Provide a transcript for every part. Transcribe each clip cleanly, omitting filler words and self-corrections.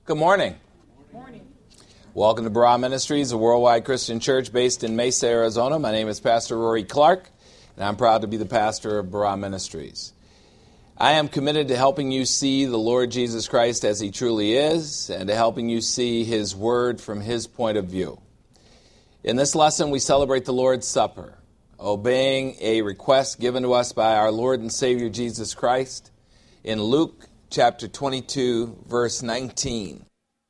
Good morning. Welcome to Barah Ministries, a worldwide Christian church based in Mesa, Arizona. My name is Pastor Rory Clark, and I'm proud to be the pastor of Barah Ministries. I am committed to helping you see the Lord Jesus Christ as He truly is, and to helping you see His Word from His point of view. In this lesson, we celebrate the Lord's Supper, obeying a request given to us by our Lord and Savior Jesus Christ in Luke chapter 22, verse 19.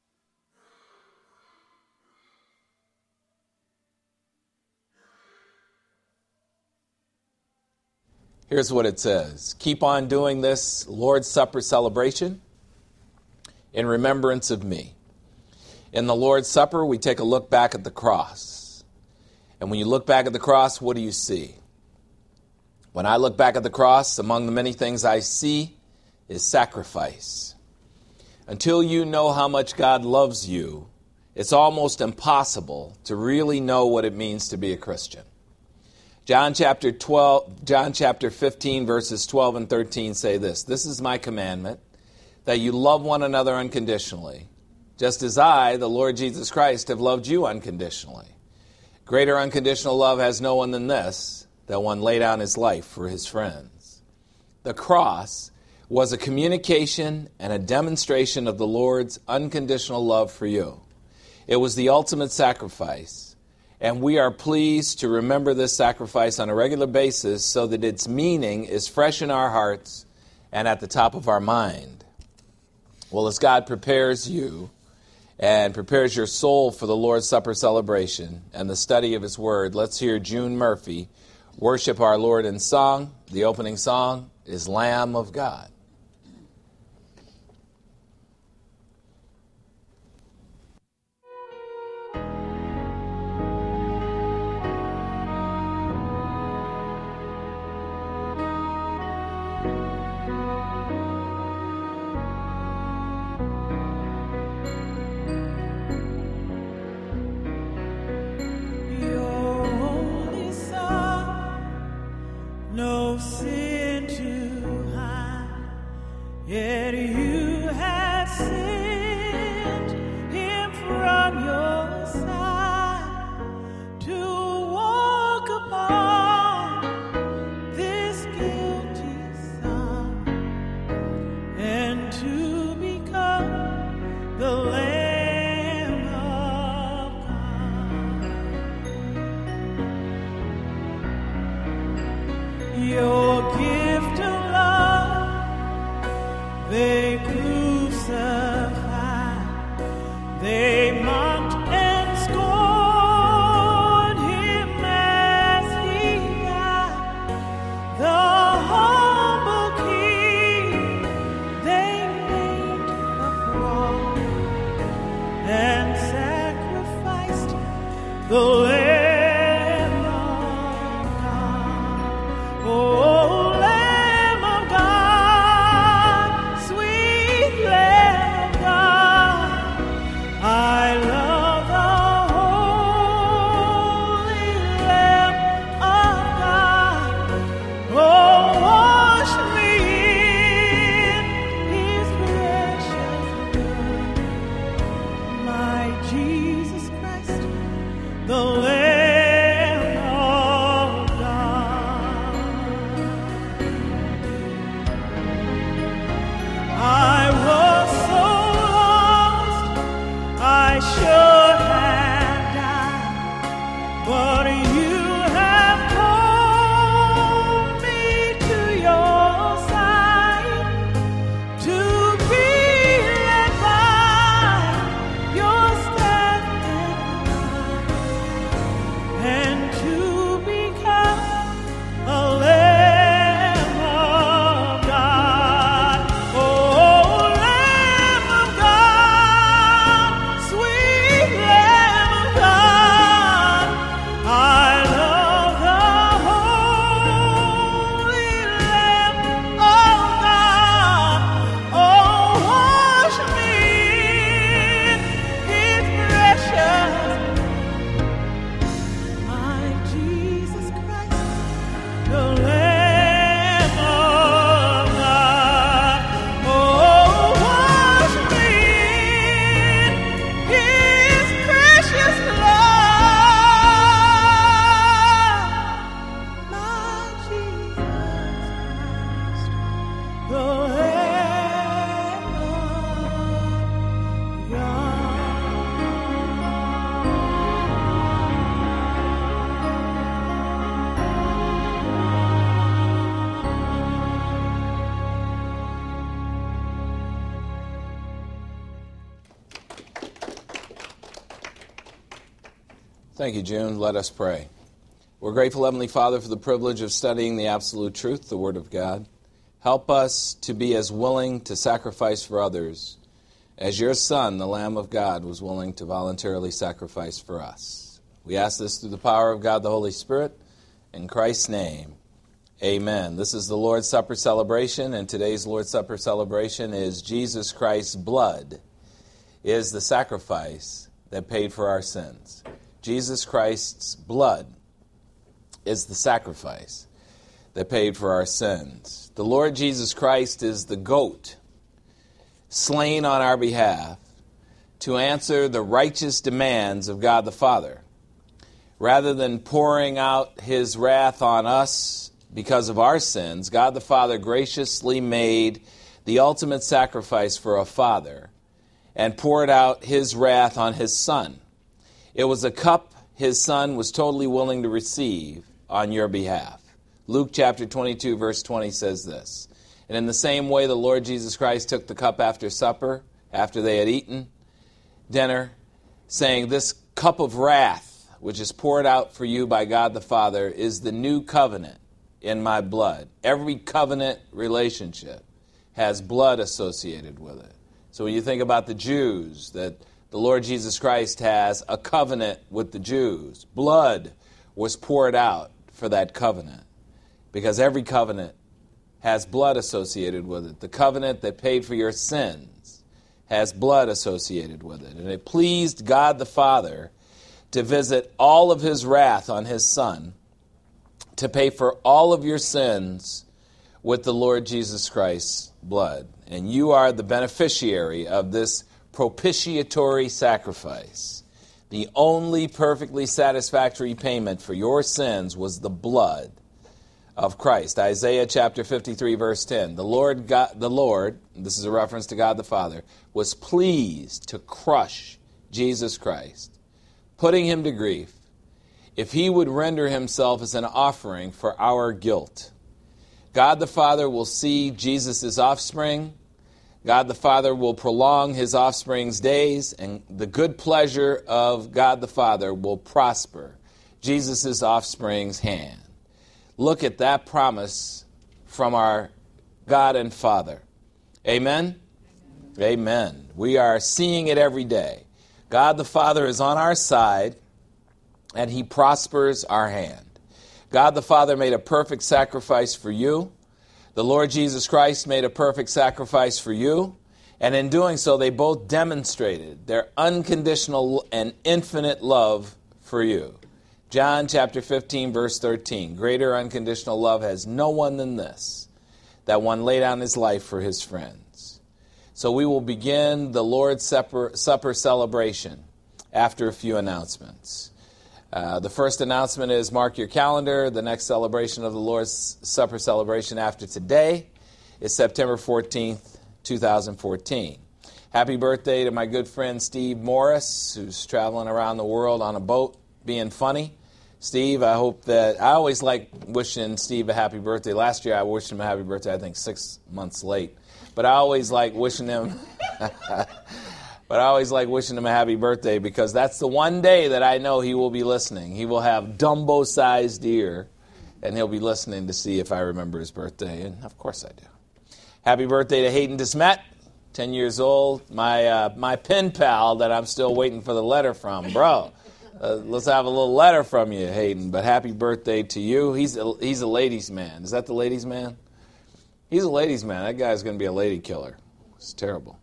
Here's what it says. Keep on doing this Lord's Supper celebration in remembrance of me. In the Lord's Supper, we take a look back at the cross. And when you look back at the cross, what do you see? When I look back at the cross, among the many things I see is sacrifice. Until you know how much God loves you, it's almost impossible to really know what it means to be a Christian. John chapter 15, verses 12 and 13 say this. This is my commandment, that you love one another unconditionally, just as I, the Lord Jesus Christ, have loved you unconditionally. Greater unconditional love has no one than this, that one lay down his life for his friends. The cross was a communication and a demonstration of the Lord's unconditional love for you. It was the ultimate sacrifice. And we are pleased to remember this sacrifice on a regular basis so that its meaning is fresh in our hearts and at the top of our mind. Well, as God prepares you and prepares your soul for the Lord's Supper celebration and the study of His Word, let's hear June Murphy worship our Lord in song. The opening song is Lamb of God. No sin too high, yet you have sent Him from your side to walk upon this guilty Son and to become the Lamb of God. Your gift of love, they crucified. Thank you, June. Let us pray. We're grateful, Heavenly Father, for the privilege of studying the absolute truth, the Word of God. Help us to be as willing to sacrifice for others as your Son, the Lamb of God, was willing to voluntarily sacrifice for us. We ask this through the power of God the Holy Spirit. In Christ's name, amen. This is the Lord's Supper celebration, and today's Lord's Supper celebration is Jesus Christ's blood is the sacrifice that paid for our sins. Jesus Christ's blood is the sacrifice that paid for our sins. The Lord Jesus Christ is the goat slain on our behalf to answer the righteous demands of God the Father. Rather than pouring out his wrath on us because of our sins, God the Father graciously made the ultimate sacrifice for a father and poured out his wrath on his Son. It was a cup his Son was totally willing to receive on your behalf. Luke chapter 22, verse 20 says this. And in the same way, the Lord Jesus Christ took the cup after supper, after they had eaten dinner, saying, "This cup of wrath, which is poured out for you by God the Father, is the new covenant in my blood." Every covenant relationship has blood associated with it. So when you think about the Jews, that the Lord Jesus Christ has a covenant with the Jews, blood was poured out for that covenant, because every covenant has blood associated with it. The covenant that paid for your sins has blood associated with it. And it pleased God the Father to visit all of his wrath on his Son to pay for all of your sins with the Lord Jesus Christ's blood. And you are the beneficiary of this propitiatory sacrifice. The only perfectly satisfactory payment for your sins was the blood of Christ. Isaiah chapter 53, verse 10. The Lord, this is a reference to God the Father, was pleased to crush Jesus Christ, putting him to grief, if he would render himself as an offering for our guilt. God the Father will see Jesus' offspring. God the Father will prolong his offspring's days, and the good pleasure of God the Father will prosper Jesus' offspring's hand. Look at that promise from our God and Father. Amen? Amen. We are seeing it every day. God the Father is on our side, and he prospers our hand. God the Father made a perfect sacrifice for you. The Lord Jesus Christ made a perfect sacrifice for you. And in doing so, they both demonstrated their unconditional and infinite love for you. John chapter 15, verse 13. Greater unconditional love has no one than this, that one laid down his life for his friends. So we will begin the Lord's Supper celebration after a few announcements. The first announcement is mark your calendar. The next celebration of the Lord's Supper celebration after today is September 14th, 2014. Happy birthday to my good friend Steve Morris, who's traveling around the world on a boat being funny. Steve, I always like wishing Steve a happy birthday. Last year I wished him a happy birthday, I think 6 months late. But I always like wishing him... But I always like wishing him a happy birthday, because that's the one day that I know he will be listening. He will have Dumbo-sized ear, and he'll be listening to see if I remember his birthday. And of course I do. Happy birthday to Hayden DeSmet, 10 years old. My pen pal that I'm still waiting for the letter from. Bro, let's have a little letter from you, Hayden. But happy birthday to you. He's a ladies' man. Is that the ladies' man? He's a ladies' man. That guy's going to be a lady killer. It's terrible.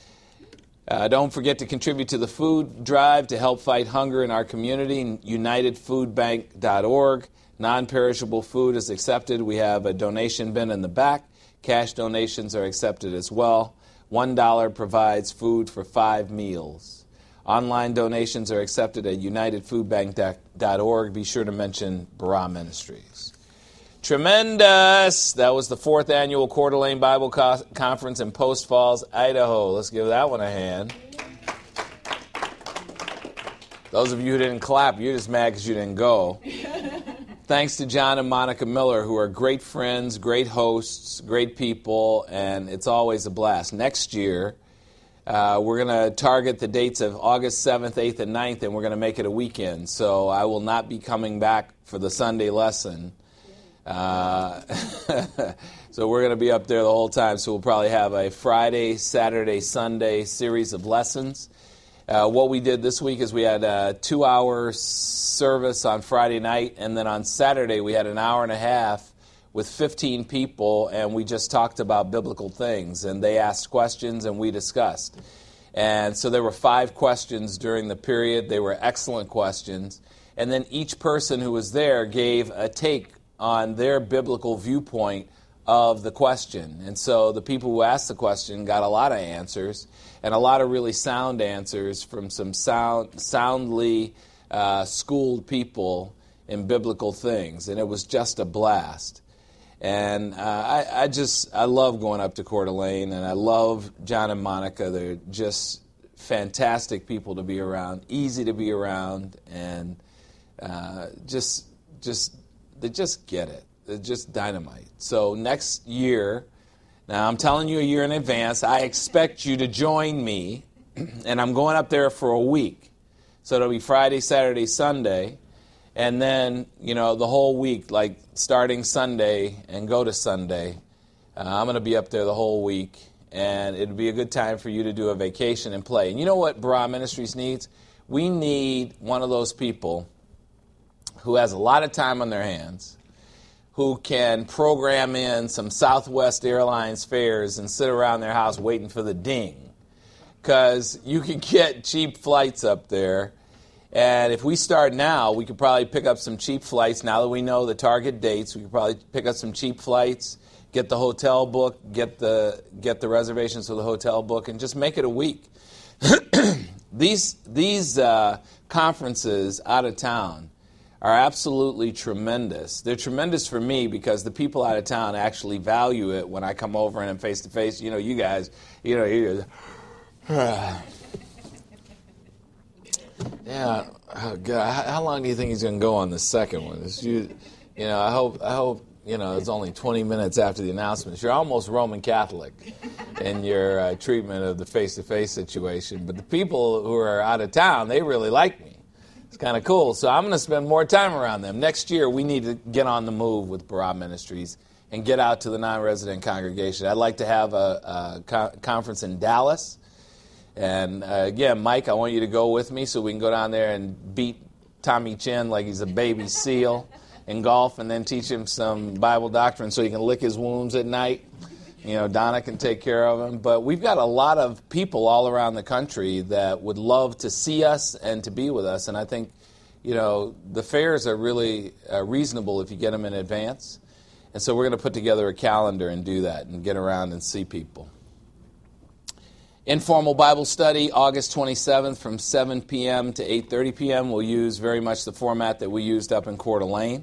Don't forget to contribute to the food drive to help fight hunger in our community. UnitedFoodBank.org. Non-perishable food is accepted. We have a donation bin in the back. Cash donations are accepted as well. $1 provides food for 5 meals. Online donations are accepted at UnitedFoodBank.org. Be sure to mention Barah Ministries. Tremendous! That was the 4th annual Coeur d'Alene Bible Conference in Post Falls, Idaho. Let's give that one a hand. Those of you who didn't clap, you're just mad because you didn't go. Thanks to John and Monica Miller, who are great friends, great hosts, great people, and it's always a blast. Next year, We're going to target the dates of August 7th, 8th, and 9th, and we're going to make it a weekend. So I will not be coming back for the Sunday lesson. So we're going to be up there the whole time. So we'll probably have a Friday, Saturday, Sunday series of lessons. What we did this week is we had a 2-hour service on Friday night, and then on Saturday we had an hour and a half with 15 people, and we just talked about biblical things, and they asked questions and we discussed. And so there were 5 questions during the period. They were excellent questions. And then each person who was there gave a take on their biblical viewpoint of the question. And so the people who asked the question got a lot of answers, and a lot of really sound answers from some soundly schooled people in biblical things. And it was just a blast. And I love going up to Coeur d'Alene, and I love John and Monica. They're just fantastic people to be around, easy to be around, and they just get it. They're just dynamite. So next year, now I'm telling you a year in advance, I expect you to join me, and I'm going up there for a week. So it'll be Friday, Saturday, Sunday, and then, the whole week, like starting Sunday and go to Sunday, I'm going to be up there the whole week, and it'll be a good time for you to do a vacation and play. And you know what Barah Ministries needs? We need one of those people who has a lot of time on their hands, who can program in some Southwest Airlines fares and sit around their house waiting for the ding. Because you can get cheap flights up there. And if we start now, we could probably pick up some cheap flights. Now that we know the target dates, we could probably pick up some cheap flights, get the hotel book, get the reservations for the hotel book, and just make it a week. These conferences out of town are absolutely tremendous. They're tremendous for me because the people out of town actually value it when I come over and I'm face to face. You guys, yeah. Oh God, how long do you think he's going to go on the second one? I hope it's only 20 minutes after the announcements. You're almost Roman Catholic in your treatment of the face-to-face situation. But the people who are out of town, they really like me. It's kind of cool. So I'm going to spend more time around them. Next year, we need to get on the move with Barah Ministries and get out to the non-resident congregation. I'd like to have a conference in Dallas. And again, Mike, I want you to go with me so we can go down there and beat Tommy Chin like he's a baby seal in golf, and then teach him some Bible doctrine so he can lick his wounds at night. Donna can take care of him. But we've got a lot of people all around the country that would love to see us and to be with us. And I think, the fares are really reasonable if you get them in advance. And so we're going to put together a calendar and do that and get around and see people. Informal Bible study, August 27th from 7 p.m. to 8:30 p.m. We'll use very much the format that we used up in Coeur d'Alene.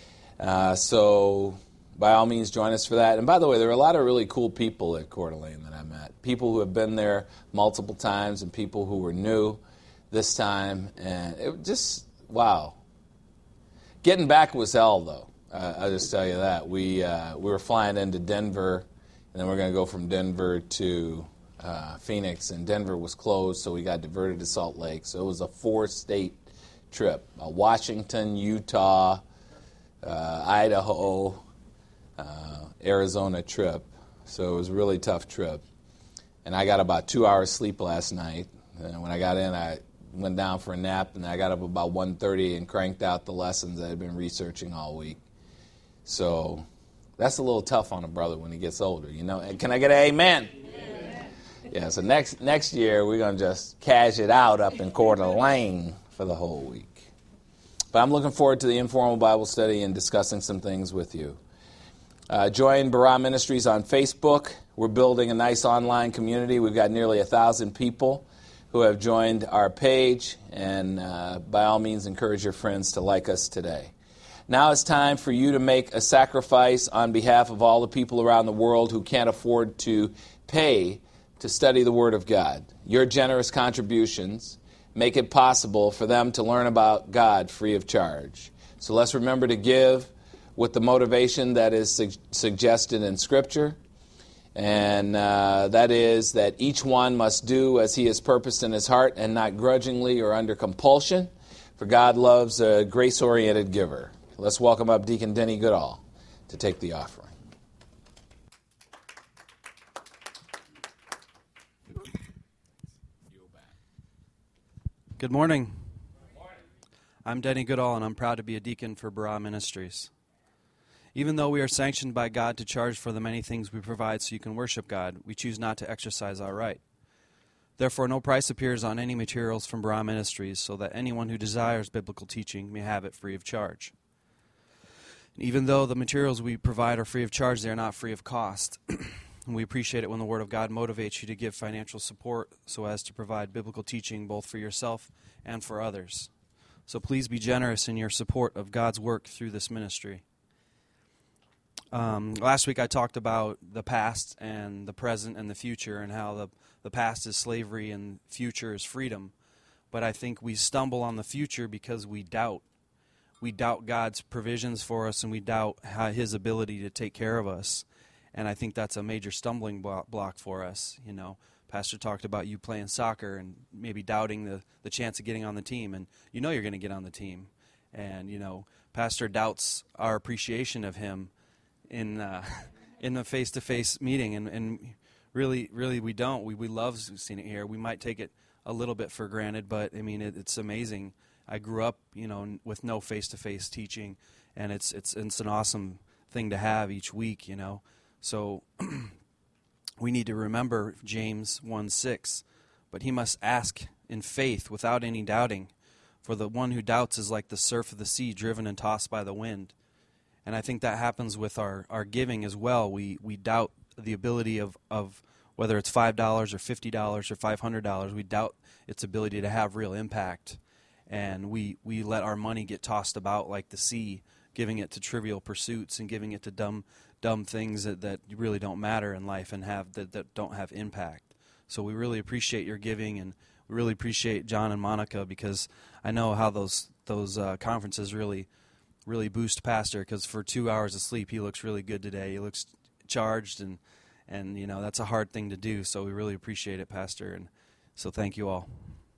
So by all means, join us for that. And by the way, there are a lot of really cool people at Coeur d'Alene that I met. People who have been there multiple times and people who were new this time. And it just, wow. Getting back was hell, though. I'll just tell you that. We were flying into Denver, and then we're going to go from Denver to Phoenix, and Denver was closed, so we got diverted to Salt Lake. So it was a 4-state trip: Washington, Utah, Idaho, Arizona trip. So it was a really tough trip. And I got about 2 hours sleep last night. And when I got in, I went down for a nap, and I got up about 1:30 and cranked out the lessons I had been researching all week. So that's a little tough on a brother when he gets older, Can I get an amen? Yeah, so next year we're going to just cash it out up in Coeur d'Alene for the whole week. But I'm looking forward to the informal Bible study and discussing some things with you. Join Barah Ministries on Facebook. We're building a nice online community. We've got nearly 1,000 people who have joined our page, and by all means encourage your friends to like us today. Now it's time for you to make a sacrifice on behalf of all the people around the world who can't afford to pay to study the Word of God. Your generous contributions make it possible for them to learn about God free of charge. So let's remember to give with the motivation that is suggested in Scripture. And that is that each one must do as he has purposed in his heart and not grudgingly or under compulsion, for God loves a grace-oriented giver. Let's welcome up Deacon Denny Goodall to take the offering. Good morning. I'm Denny Goodall, and I'm proud to be a deacon for Barah Ministries. Even though we are sanctioned by God to charge for the many things we provide so you can worship God, we choose not to exercise our right. Therefore, no price appears on any materials from Barah Ministries, so that anyone who desires biblical teaching may have it free of charge. Even though the materials we provide are free of charge, they are not free of cost. And we appreciate it when the Word of God motivates you to give financial support so as to provide biblical teaching both for yourself and for others. So please be generous in your support of God's work through this ministry. Last week I talked about the past and the present and the future, and how the past is slavery and future is freedom. But I think we stumble on the future because we doubt. We doubt God's provisions for us, and we doubt His ability to take care of us. And I think that's a major stumbling block for us. You know, Pastor talked about you playing soccer and maybe doubting the chance of getting on the team, and you know you're going to get on the team. And, you know, Pastor doubts our appreciation of him in a face-to-face meeting, and really we don't. We love seeing it here. We might take it a little bit for granted, but I mean it's amazing. I grew up, you know, with no face-to-face teaching, and it's an awesome thing to have each week, you know. So we need to remember James 1:6, but he must ask in faith without any doubting, for the one who doubts is like the surf of the sea driven and tossed by the wind. And I think that happens with our giving as well. We doubt the ability of whether it's $5 or $50 or $500, we doubt its ability to have real impact. And we let our money get tossed about like the sea, giving it to trivial pursuits and giving it to dumb things that really don't matter in life and that don't have impact. So we really appreciate your giving, and we really appreciate John and Monica, because I know how those conferences really boost Pastor, because for 2 hours of sleep he looks really good today. He looks charged, and you know that's a hard thing to do. So we really appreciate it, Pastor, and so thank you all.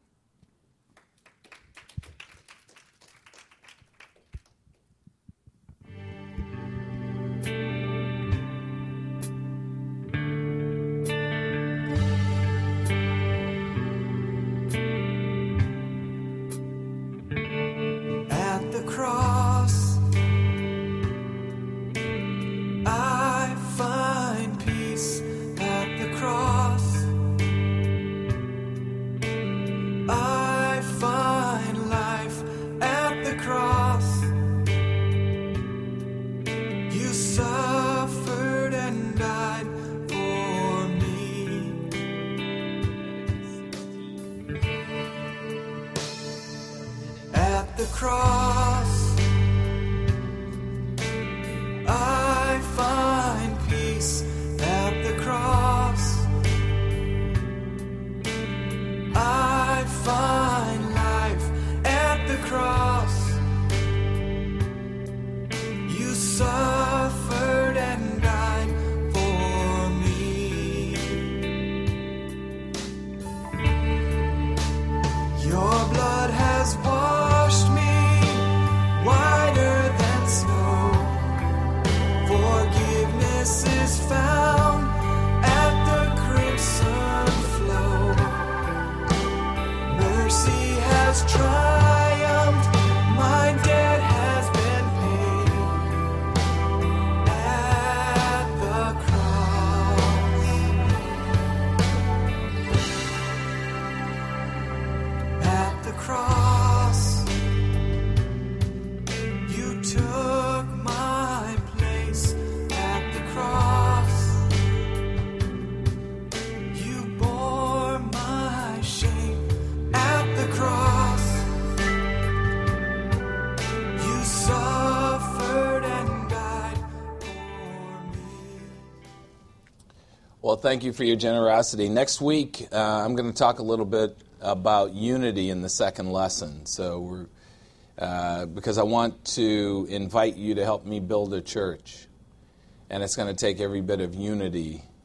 Well, thank you for your generosity. Next week, I'm going to talk a little bit about unity in the second lesson. So because I want to invite you to help me build a church. And it's going to take every bit of unity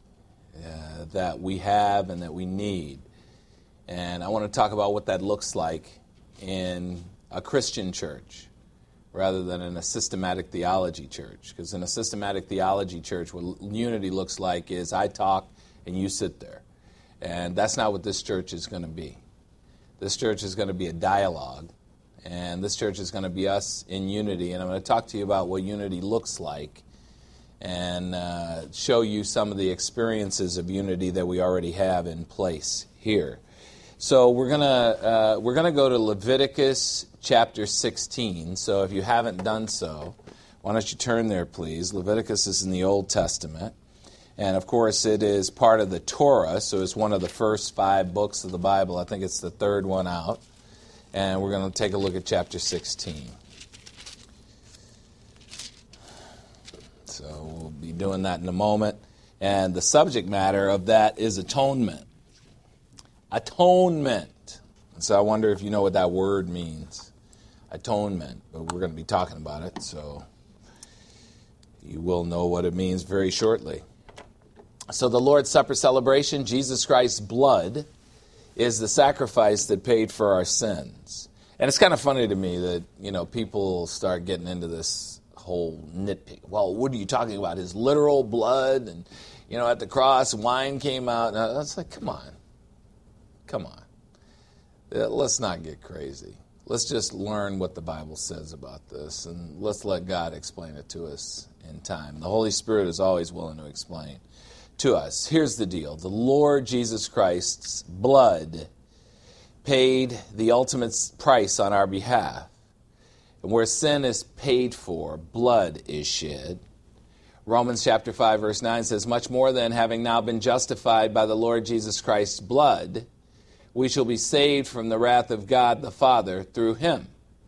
that we have and that we need. And I want to talk about what that looks like in a Christian church rather than in a systematic theology church. Because in a systematic theology church, what unity looks like is I talk and you sit there. And that's not what this church is going to be. This church is going to be a dialogue. And this church is going to be us in unity. And I'm going to talk to you about what unity looks like and show you some of the experiences of unity that we already have in place here. So we're gonna go to Leviticus chapter 16. So if you haven't done so, why don't you turn there, please? Leviticus is in the Old Testament. And, of course, it is part of the Torah, so it's one of the first 5 books of the Bible. I think it's the 3rd one out. And we're going to take a look at chapter 16. So we'll be doing that in a moment. And the subject matter of that is atonement. Atonement. So I wonder if you know what that word means. Atonement. But we're going to be talking about it, so you will know what it means very shortly. So the Lord's Supper celebration, Jesus Christ's blood is the sacrifice that paid for our sins. And it's kind of funny to me that, people start getting into this whole nitpick. Well, what are you talking about? His literal blood and, at the cross, wine came out. And it's like, come on. Let's not get crazy. Let's just learn what the Bible says about this, and let's let God explain it to us in time. The Holy Spirit is always willing to explain to us. Here's the deal. The Lord Jesus Christ's blood paid the ultimate price on our behalf. And where sin is paid for, blood is shed. Romans chapter 5, verse 9 says, much more than having now been justified by the Lord Jesus Christ's blood, we shall be saved from the wrath of God the Father through him.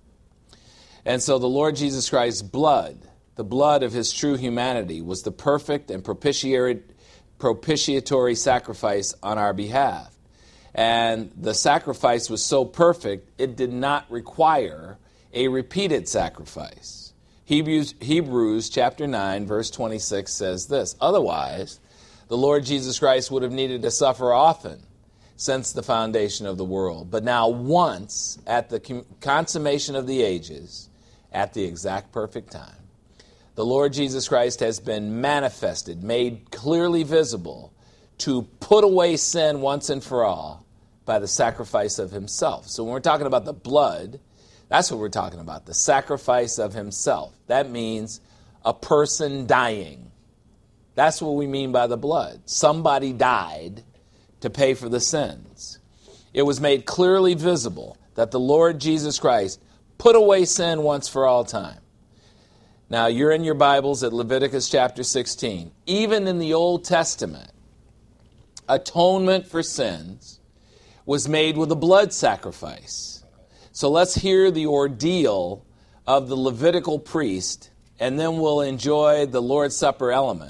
And so the Lord Jesus Christ's blood, the blood of his true humanity, was the perfect and propitiatory sacrifice on our behalf. And the sacrifice was so perfect, it did not require a repeated sacrifice. Hebrews chapter 9, verse 26 says this, otherwise, the Lord Jesus Christ would have needed to suffer often since the foundation of the world. But now once, at the consummation of the ages, at the exact perfect time, the Lord Jesus Christ has been manifested, made clearly visible, to put away sin once and for all by the sacrifice of himself. So when we're talking about the blood, that's what we're talking about, the sacrifice of himself. That means a person dying. That's what we mean by the blood. Somebody died to pay for the sins. It was made clearly visible that the Lord Jesus Christ put away sin once for all time. Now, you're in your Bibles at Leviticus chapter 16. Even in the Old Testament, atonement for sins was made with a blood sacrifice. So let's hear the ordeal of the Levitical priest, and then we'll enjoy the Lord's Supper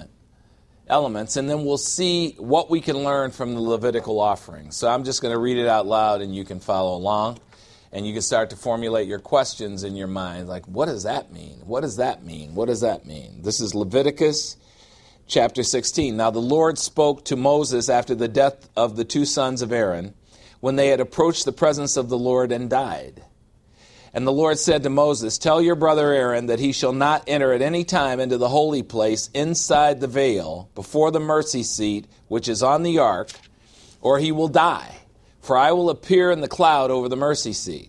elements, and then we'll see what we can learn from the Levitical offering. So I'm just going to read it out loud, and you can follow along. And you can start to formulate your questions in your mind, like, what does that mean? What does that mean? What does that mean? This is Leviticus chapter 16. Now the Lord spoke to Moses after the death of the 2 sons of Aaron, when they had approached the presence of the Lord and died. And the Lord said to Moses, tell your brother Aaron that he shall not enter at any time into the holy place inside the veil, before the mercy seat, which is on the ark, or he will die. For I will appear in the cloud over the mercy seat.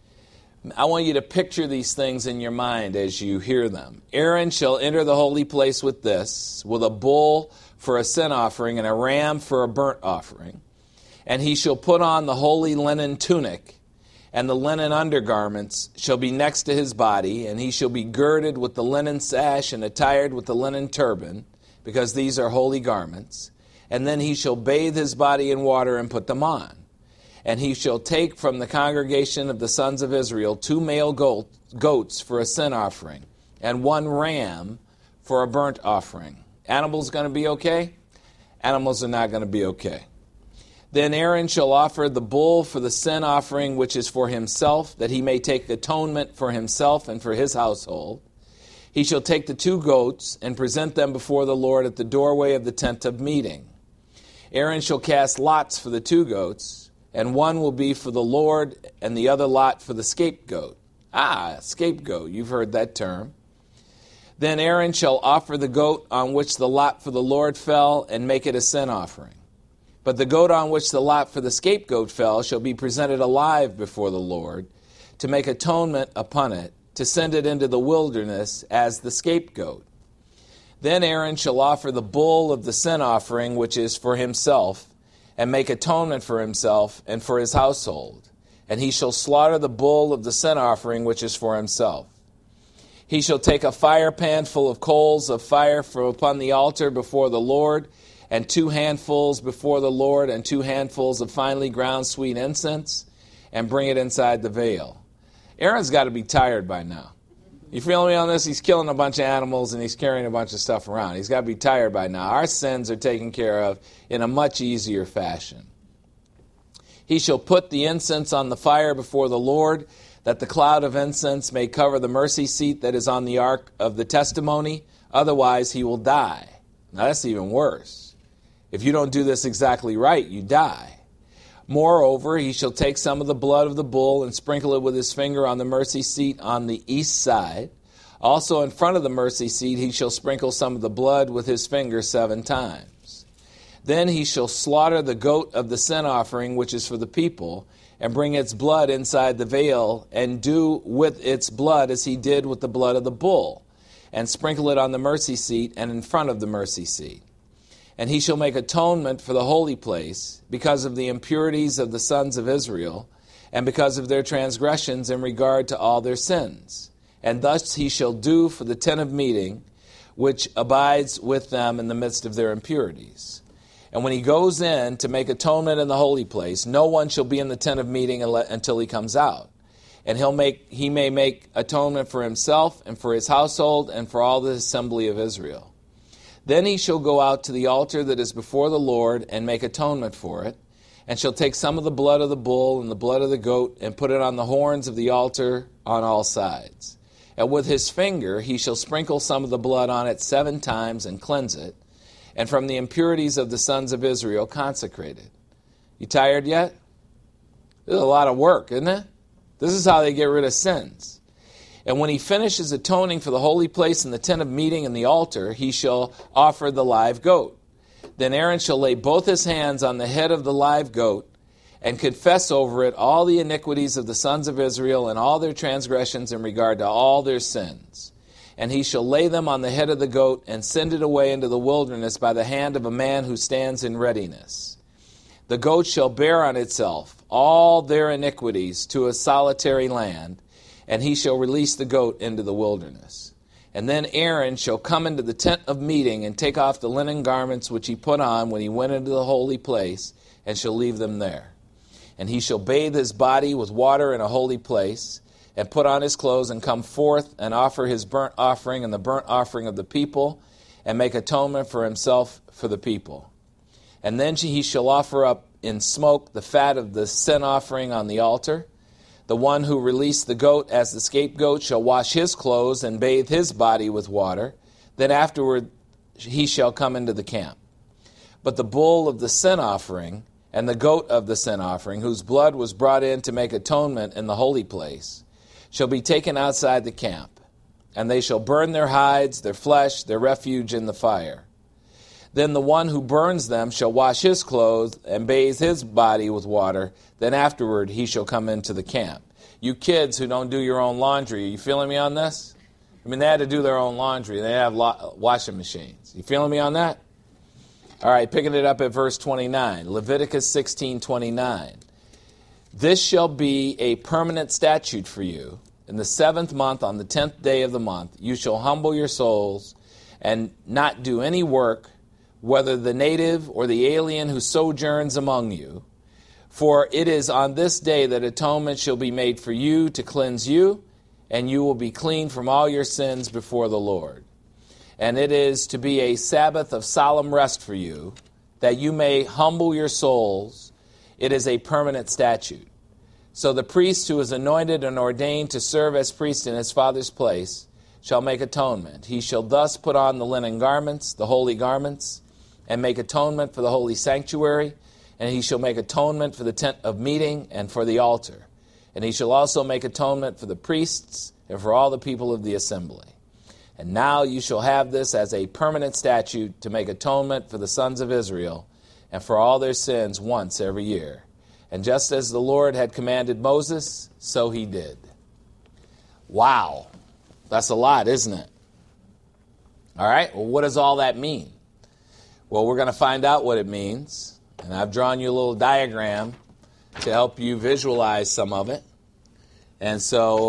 I want you to picture these things in your mind as you hear them. Aaron shall enter the holy place with this, with a bull for a sin offering and a ram for a burnt offering. And he shall put on the holy linen tunic, and the linen undergarments shall be next to his body, and he shall be girded with the linen sash and attired with the linen turban, because these are holy garments. And then he shall bathe his body in water and put them on. And he shall take from the congregation of the sons of Israel 2 male goats for a sin offering, and 1 ram for a burnt offering. Animals going to be okay? Animals are not going to be okay. Then Aaron shall offer the bull for the sin offering, which is for himself, that he may take atonement for himself and for his household. He shall take the 2 goats and present them before the Lord at the doorway of the tent of meeting. Aaron shall cast lots for the 2 goats, and one will be for the Lord, and the other lot for the scapegoat. Scapegoat, you've heard that term. Then Aaron shall offer the goat on which the lot for the Lord fell, and make it a sin offering. But the goat on which the lot for the scapegoat fell shall be presented alive before the Lord, to make atonement upon it, to send it into the wilderness as the scapegoat. Then Aaron shall offer the bull of the sin offering, which is for himself, and make atonement for himself and for his household. And he shall slaughter the bull of the sin offering, which is for himself. He shall take a fire pan full of coals of fire from upon the altar before the Lord, and 2 handfuls before the Lord, and 2 handfuls of finely ground sweet incense, and bring it inside the veil. Aaron's got to be tired by now. You feel me on this? He's killing a bunch of animals and he's carrying a bunch of stuff around. He's got to be tired by now. Our sins are taken care of in a much easier fashion. He shall put the incense on the fire before the Lord, that the cloud of incense may cover the mercy seat that is on the ark of the testimony. Otherwise he will die. Now that's even worse. If you don't do this exactly right, you die. Moreover, he shall take some of the blood of the bull and sprinkle it with his finger on the mercy seat on the east side. Also in front of the mercy seat he shall sprinkle some of the blood with his finger 7 times. Then he shall slaughter the goat of the sin offering, which is for the people, and bring its blood inside the veil, and do with its blood as he did with the blood of the bull, and sprinkle it on the mercy seat and in front of the mercy seat. And he shall make atonement for the holy place because of the impurities of the sons of Israel, and because of their transgressions in regard to all their sins. And thus he shall do for the tent of meeting, which abides with them in the midst of their impurities. And when he goes in to make atonement in the holy place, no one shall be in the tent of meeting until he comes out. And he may make atonement for himself and for his household and for all the assembly of Israel. Then he shall go out to the altar that is before the Lord and make atonement for it, and shall take some of the blood of the bull and the blood of the goat and put it on the horns of the altar on all sides. And with his finger he shall sprinkle some of the blood on it 7 times and cleanse it, and from the impurities of the sons of Israel consecrate it. You tired yet? This is a lot of work, isn't it? This is how they get rid of sins. And when he finishes atoning for the holy place and the tent of meeting and the altar, he shall offer the live goat. Then Aaron shall lay both his hands on the head of the live goat and confess over it all the iniquities of the sons of Israel and all their transgressions in regard to all their sins. And he shall lay them on the head of the goat and send it away into the wilderness by the hand of a man who stands in readiness. The goat shall bear on itself all their iniquities to a solitary land, and he shall release the goat into the wilderness. And then Aaron shall come into the tent of meeting and take off the linen garments which he put on when he went into the holy place, and shall leave them there. And he shall bathe his body with water in a holy place, and put on his clothes, and come forth and offer his burnt offering and the burnt offering of the people, and make atonement for himself for the people. And then he shall offer up in smoke the fat of the sin offering on the altar. The one who released the goat as the scapegoat shall wash his clothes and bathe his body with water. Then afterward he shall come into the camp. But the bull of the sin offering and the goat of the sin offering, whose blood was brought in to make atonement in the holy place, shall be taken outside the camp. And they shall burn their hides, their flesh, their refuge in the fire. Then the one who burns them shall wash his clothes and bathe his body with water. Then afterward he shall come into the camp. You kids who don't do your own laundry, are you feeling me on this? I mean, they had to do their own laundry. They have washing machines. You feeling me on that? All right, picking it up at verse 29. Leviticus 16:29. This shall be a permanent statute for you. In the 7th month, on the 10th day of the month, you shall humble your souls and not do any work, whether the native or the alien who sojourns among you. For it is on this day that atonement shall be made for you to cleanse you, and you will be clean from all your sins before the Lord. And it is to be a Sabbath of solemn rest for you, that you may humble your souls. It is a permanent statute. So the priest who is anointed and ordained to serve as priest in his father's place shall make atonement. He shall thus put on the linen garments, the holy garments, and make atonement for the holy sanctuary, and he shall make atonement for the tent of meeting and for the altar. And he shall also make atonement for the priests and for all the people of the assembly. And now you shall have this as a permanent statute to make atonement for the sons of Israel and for all their sins once every year. And just as the Lord had commanded Moses, so he did. Wow. That's a lot, isn't it? All right, well, what does all that mean? Well, we're going to find out what it means. And I've drawn you a little diagram to help you visualize some of it. And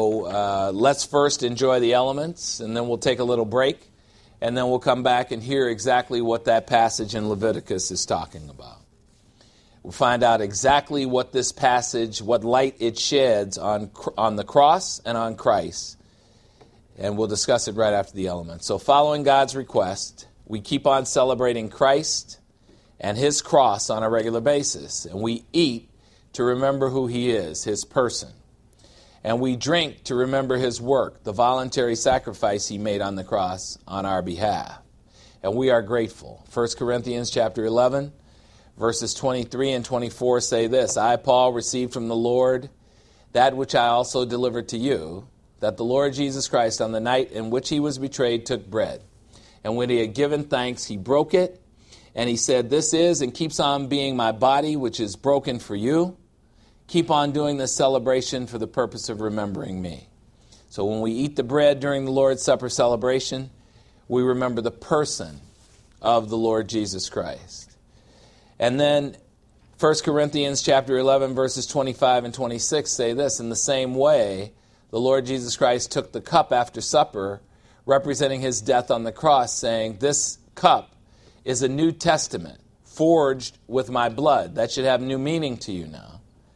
so let's first enjoy the elements, and then we'll take a little break, and then we'll come back and hear exactly what that passage in Leviticus is talking about. We'll find out exactly what this passage, what light it sheds on the cross and on Christ. And we'll discuss it right after the elements. So following God's request, we keep on celebrating Christ and his cross on a regular basis. And we eat to remember who he is, his person. And we drink to remember his work, the voluntary sacrifice he made on the cross on our behalf. And we are grateful. 1 Corinthians chapter 11, verses 23 and 24 say this, I, Paul, received from the Lord that which I also delivered to you, that the Lord Jesus Christ on the night in which he was betrayed took bread. And when he had given thanks, he broke it. And he said, this is and keeps on being my body, which is broken for you. Keep on doing this celebration for the purpose of remembering me. So when we eat the bread during the Lord's Supper celebration, we remember the person of the Lord Jesus Christ. And then 1 Corinthians chapter 11, verses 25 and 26 say this, in the same way, the Lord Jesus Christ took the cup after supper, representing his death on the cross, saying, this cup is a New Testament, forged with my blood. That should have new meaning to you now.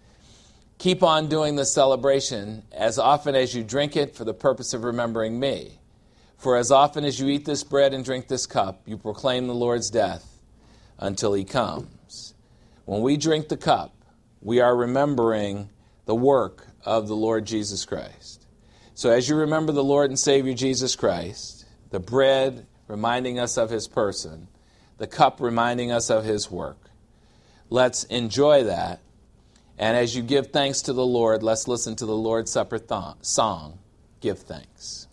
Keep on doing this celebration as often as you drink it for the purpose of remembering me. For as often as you eat this bread and drink this cup, you proclaim the Lord's death until he comes. When we drink the cup, we are remembering the work of the Lord Jesus Christ. So as you remember the Lord and Savior Jesus Christ, the bread reminding us of his person, the cup reminding us of his work, let's enjoy that. And as you give thanks to the Lord, let's listen to the Lord's Supper song, Give Thanks.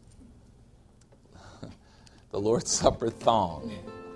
The Lord's Supper thong.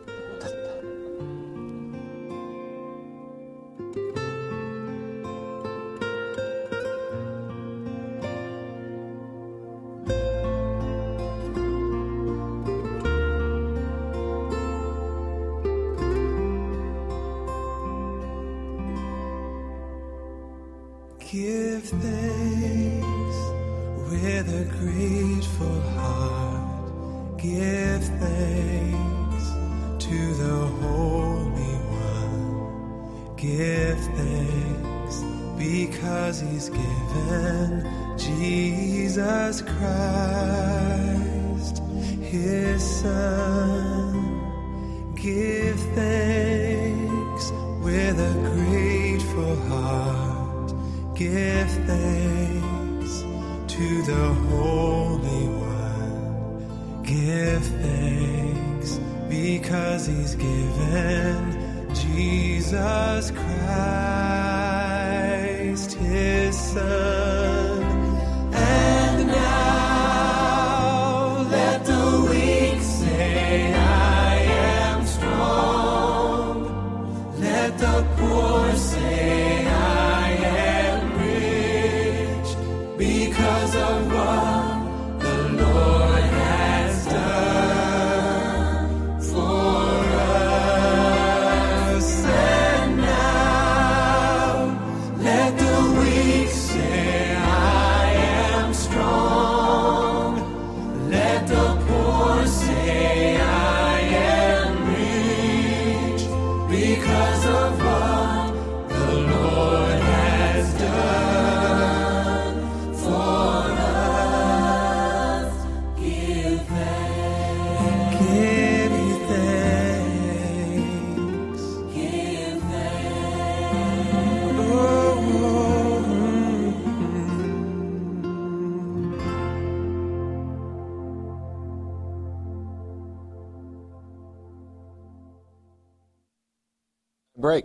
Give thanks with a grateful heart. Give thanks to the Holy One. Give thanks because he's given Jesus Christ, his Son. Give thanks with a grateful heart. Give thanks to the Holy One. Give thanks because he's given Jesus Christ, his Son. And now let the weak say, I am strong. Let the poor say, I am because of what the Lord has done for us. And now let the weak say, I am strong. Let the poor say, I am rich because of what the Lord has done for us. break.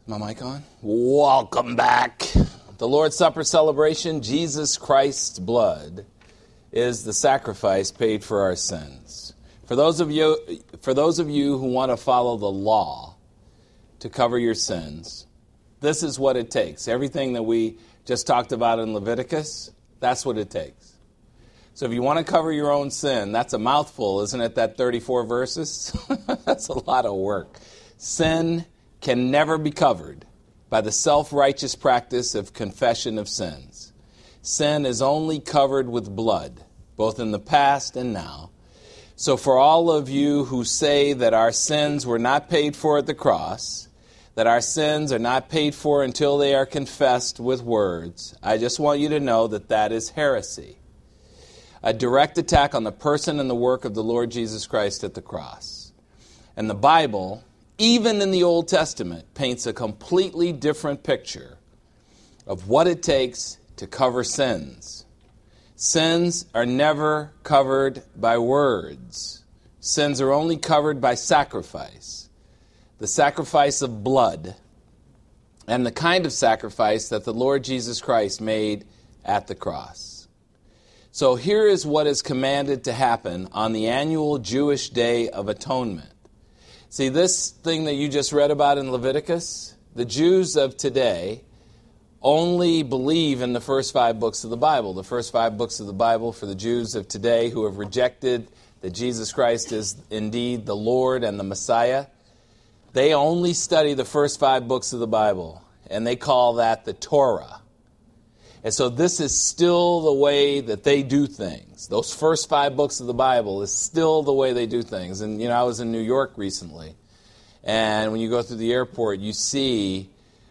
My mic on? Welcome back. The Lord's Supper celebration, Jesus Christ's blood is the sacrifice paid for our sins. For those of you who want to follow the law to cover your sins, this is what it takes. Everything that we just talked about in Leviticus, that's what it takes. So if you want to cover your own sin, that's a mouthful, isn't it, that 34 verses? That's a lot of work. Sin can never be covered by the self-righteous practice of confession of sins. Sin is only covered with blood, both in the past and now. So for all of you who say that our sins were not paid for at the cross, that our sins are not paid for until they are confessed with words, I just want you to know that that is heresy. A direct attack on the person and the work of the Lord Jesus Christ at the cross. And the Bible, even in the Old Testament, paints a completely different picture of what it takes to cover sins. Sins are never covered by words. Sins are only covered by sacrifice. The sacrifice of blood, and the kind of sacrifice that the Lord Jesus Christ made at the cross. So here is what is commanded to happen on the annual Jewish Day of Atonement. See, this thing that you just read about in Leviticus, the Jews of today only believe in the first 5 books of the Bible. The first 5 books of the Bible for the Jews of today who have rejected that Jesus Christ is indeed the Lord and the Messiah, they only study the first 5 books of the Bible, and they call that the Torah. And so this is still the way that they do things. Those first 5 books of the Bible is still the way they do things. And, I was in New York recently. And when you go through the airport, you see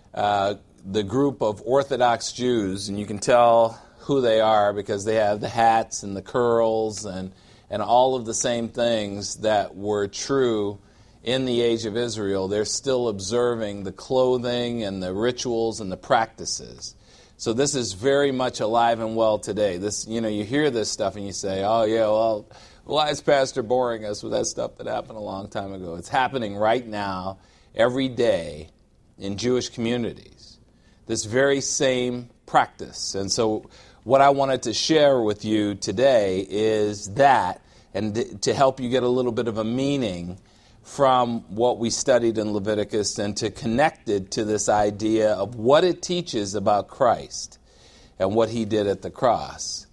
the group of Orthodox Jews. And you can tell who they are because they have the hats and the curls and all of the same things that were true in the age of Israel. They're still observing the clothing and the rituals and the practices. So this is very much alive and well today. This, you hear this stuff and you say, oh yeah, well, why is Pastor boring us with that stuff that happened a long time ago? It's happening right now, every day, in Jewish communities. This very same practice. And so what I wanted to share with you today is that, and to help you get a little bit of a meaning from what we studied in Leviticus and to connect it to this idea of what it teaches about Christ and what he did at the cross.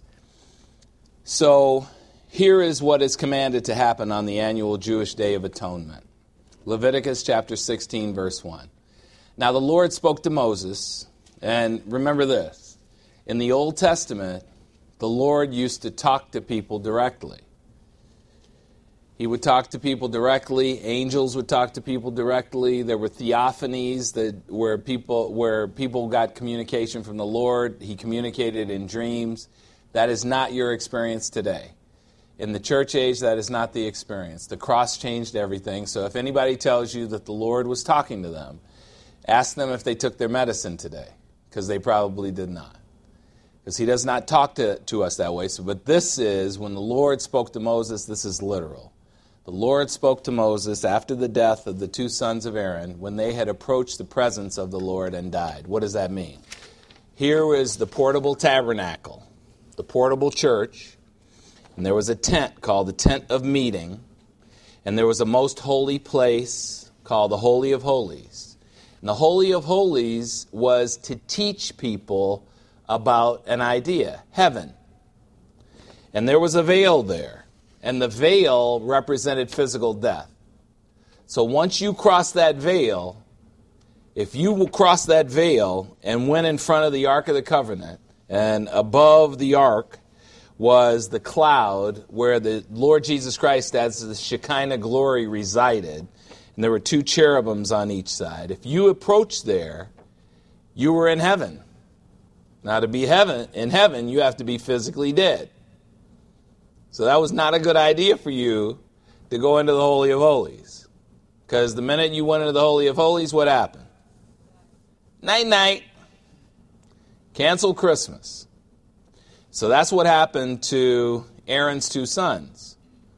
So here is what is commanded to happen on the annual Jewish Day of Atonement. Leviticus chapter 16, verse 1. Now the Lord spoke to Moses, and remember this, in the Old Testament, the Lord used to talk to people directly. He would talk to people directly. Angels would talk to people directly. There were theophanies where people got communication from the Lord. He communicated in dreams. That is not your experience today. In the church age, that is not the experience. The cross changed everything. So if anybody tells you that the Lord was talking to them, ask them if they took their medicine today, because they probably did not. Because he does not talk to us that way. But this is, when the Lord spoke to Moses, this is literal. The Lord spoke to Moses after the death of the 2 sons of Aaron when they had approached the presence of the Lord and died. What does that mean? Here is the portable tabernacle, the portable church, and there was a tent called the Tent of Meeting, and there was a most holy place called the Holy of Holies. And the Holy of Holies was to teach people about an idea, heaven. And there was a veil there. And the veil represented physical death. So once you cross that veil, if you will cross that veil and went in front of the Ark of the Covenant, and above the Ark was the cloud where the Lord Jesus Christ as the Shekinah glory resided, and there were 2 cherubims on each side. If you approached there, you were in heaven. Now to be in heaven, you have to be physically dead. So that was not a good idea for you to go into the Holy of Holies. Because the minute you went into the Holy of Holies, what happened? Night-night. Cancel Christmas. So that's what happened to Aaron's 2 sons.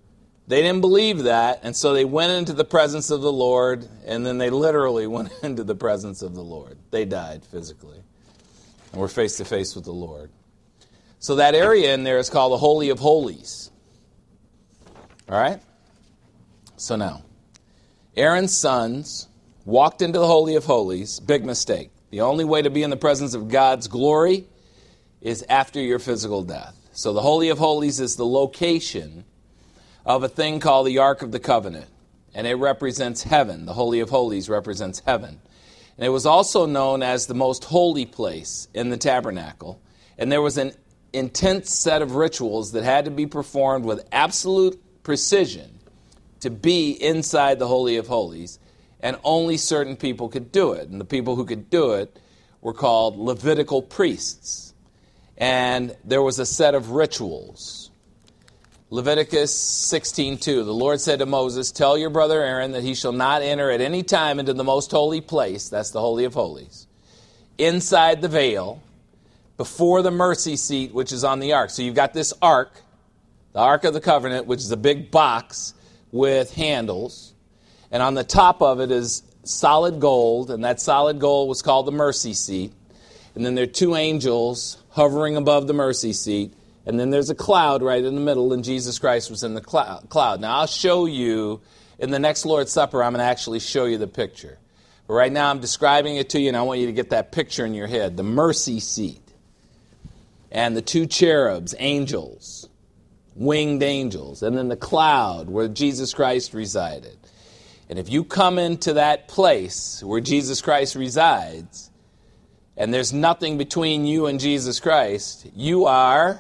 they didn't believe that, and so they went into the presence of the Lord, and then they literally went into the presence of the Lord. They died physically, and were face to face with the Lord. So that area in there is called the Holy of Holies. All right? So now, Aaron's sons walked into the Holy of Holies. Big mistake. The only way to be in the presence of God's glory is after your physical death. So the Holy of Holies is the location of a thing called the Ark of the Covenant, and it represents heaven. The Holy of Holies represents heaven. And it was also known as the most holy place in the tabernacle, and there was an intense set of rituals that had to be performed with absolute precision to be inside the Holy of Holies, and only certain people could do it. And the people who could do it were called Levitical priests. And there was a set of rituals. Leviticus 16:2, the Lord said to Moses, tell your brother Aaron that he shall not enter at any time into the most holy place, that's the Holy of Holies, inside the veil, before the mercy seat, which is on the ark. So you've got this ark, the Ark of the Covenant, which is a big box with handles, and on the top of it is solid gold, and that solid gold was called the mercy seat. And then there are two angels hovering above the mercy seat. And then there's a cloud right in the middle, and Jesus Christ was in the cloud. Now, I'll show you, in the next Lord's Supper, I'm going to actually show you the picture. But right now, I'm describing it to you, and I want you to get that picture in your head. The mercy seat. And the two cherubs, angels, winged angels. And then the cloud where Jesus Christ resided. And if you come into that place where Jesus Christ resides, and there's nothing between you and Jesus Christ, you are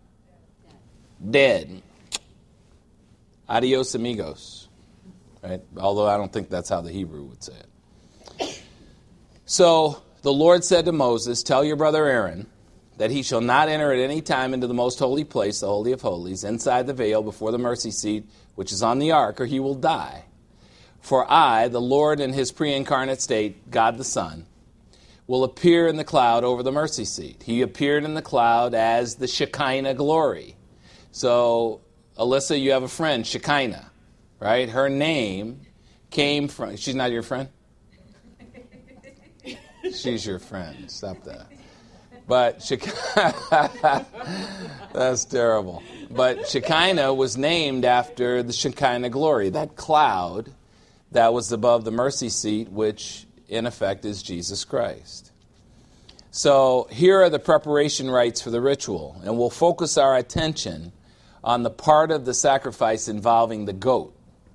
dead. Adios, amigos. Right? Although I don't think that's how the Hebrew would say it. So the Lord said to Moses, tell your brother Aaron that he shall not enter at any time into the most holy place, the Holy of Holies, inside the veil before the mercy seat, which is on the ark, or he will die. For I, the Lord in his pre-incarnate state, God the Son, will appear in the cloud over the mercy seat. He appeared in the cloud as the Shekinah glory. So, Alyssa, you have a friend, Shekinah, right? Her name came from... She's not your friend? She's your friend. Stop that. But Shekinah... That's terrible. But Shekinah was named after the Shekinah glory, that cloud that was above the mercy seat, which in effect is Jesus Christ. So here are the preparation rites for the ritual, and we'll focus our attention on the part of the sacrifice involving the goat.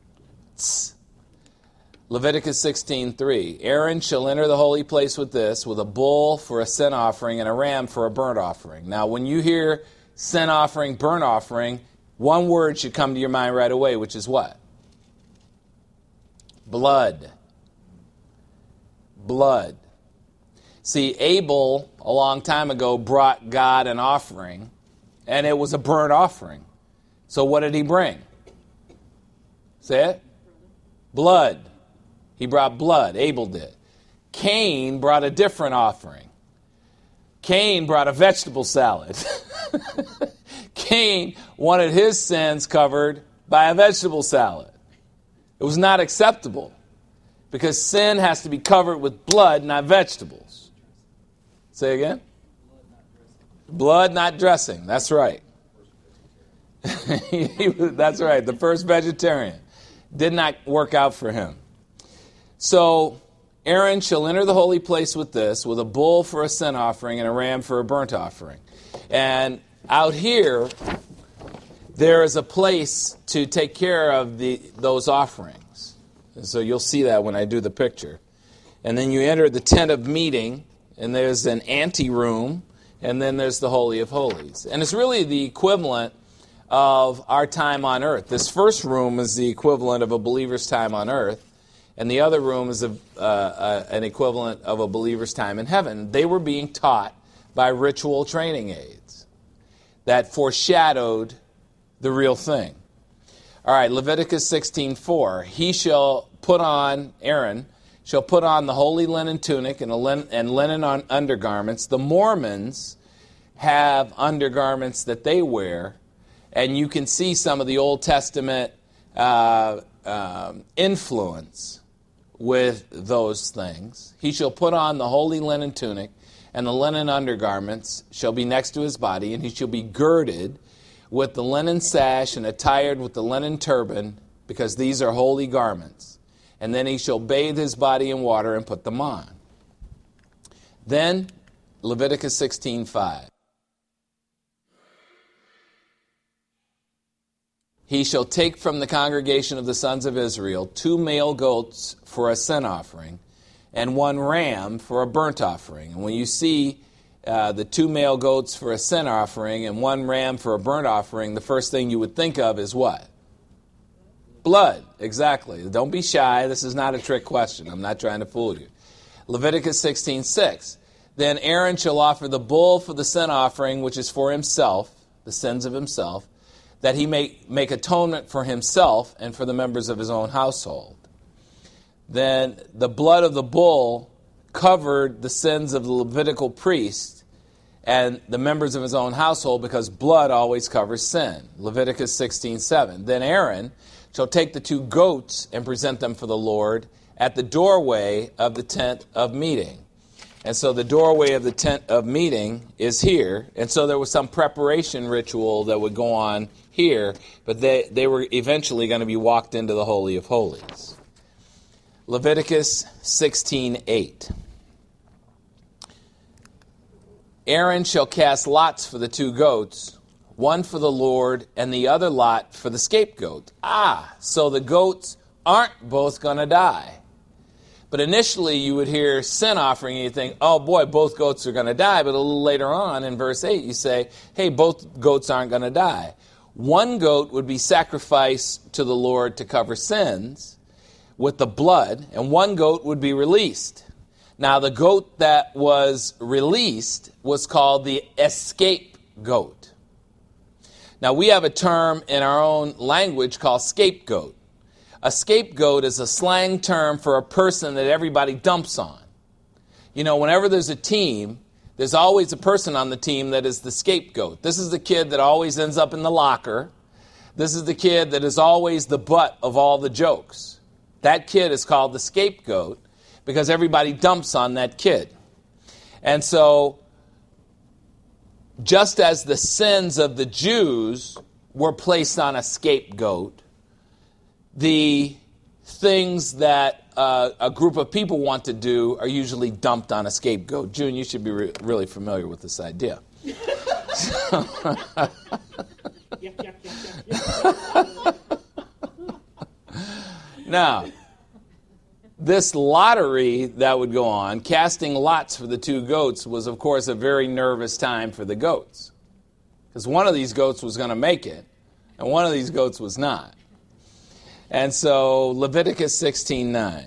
Leviticus 16:3, Aaron shall enter the holy place with this, with a bull for a sin offering and a ram for a burnt offering. Now, when you hear sin offering, burnt offering, one word should come to your mind right away, which is what? Blood. Blood. See, Abel, a long time ago, brought God an offering, and it was a burnt offering. So what did he bring? Say it? Blood. He brought blood. Abel did. Cain brought a different offering. Cain brought a vegetable salad. Cain wanted his sins covered by a vegetable salad. It was not acceptable because sin has to be covered with blood, not vegetables. Say again? Blood, not dressing. That's right. That's right. The first vegetarian. Did not work out for him. So Aaron shall enter the holy place with this, with a bull for a sin offering and a ram for a burnt offering. And out here, there is a place to take care of those offerings. And so you'll see that when I do the picture. And then you enter the tent of meeting, and there's an anteroom, and then there's the Holy of Holies. And it's really the equivalent of our time on earth. This first room is the equivalent of a believer's time on earth, and the other room is an equivalent of a believer's time in heaven. They were being taught by ritual training aids that foreshadowed the real thing. All right, Leviticus 16:4. He shall put on, Aaron shall put on the holy linen tunic and linen undergarments. The Mormons have undergarments that they wear, and you can see some of the Old Testament influence with those things. He shall put on the holy linen tunic, and the linen undergarments shall be next to his body, and he shall be girded with the linen sash and attired with the linen turban, because these are holy garments. And then he shall bathe his body in water and put them on. Then, Leviticus 16:5. He shall take from the congregation of the sons of Israel 2 male goats for a sin offering, and 1 ram for a burnt offering. And when you see the 2 male goats for a sin offering and 1 ram for a burnt offering, the first thing you would think of is what? Blood, exactly. Don't be shy. This is not a trick question. I'm not trying to fool you. Leviticus 16:6. Then Aaron shall offer the bull for the sin offering, which is for himself, the sins of himself, that he may make atonement for himself and for the members of his own household. Then the blood of the bull covered the sins of the Levitical priest and the members of his own household, because blood always covers sin. Leviticus 16:7. Then Aaron shall take the 2 goats and present them for the Lord at the doorway of the tent of meeting. And so the doorway of the tent of meeting is here. And so there was some preparation ritual that would go on here, but they were eventually going to be walked into the Holy of Holies. Leviticus 16:8. Aaron shall cast lots for the 2 goats, one for the Lord and the other lot for the scapegoat. So the goats aren't both going to die. But initially you would hear sin offering and you think, oh boy, both goats are going to die. But a little later on in verse 8 you say, hey, both goats aren't going to die. 1 goat would be sacrificed to the Lord to cover sins with the blood, and 1 goat would be released. Now the goat that was released was called the escape goat. Now we have a term in our own language called scapegoat. A scapegoat is a slang term for a person that everybody dumps on. You know, whenever there's a team, there's always a person on the team that is the scapegoat. This is the kid that always ends up in the locker. This is the kid that is always the butt of all the jokes. That kid is called the scapegoat because everybody dumps on that kid. And so, just as the sins of the Jews were placed on a scapegoat, the things that a group of people want to do are usually dumped on a scapegoat. June, you should be really familiar with this idea. Now, this lottery that would go on, casting lots for the 2 goats, was, of course, a very nervous time for the goats. Because one of these goats was going to make it, and one of these goats was not. And so, Leviticus 16:9.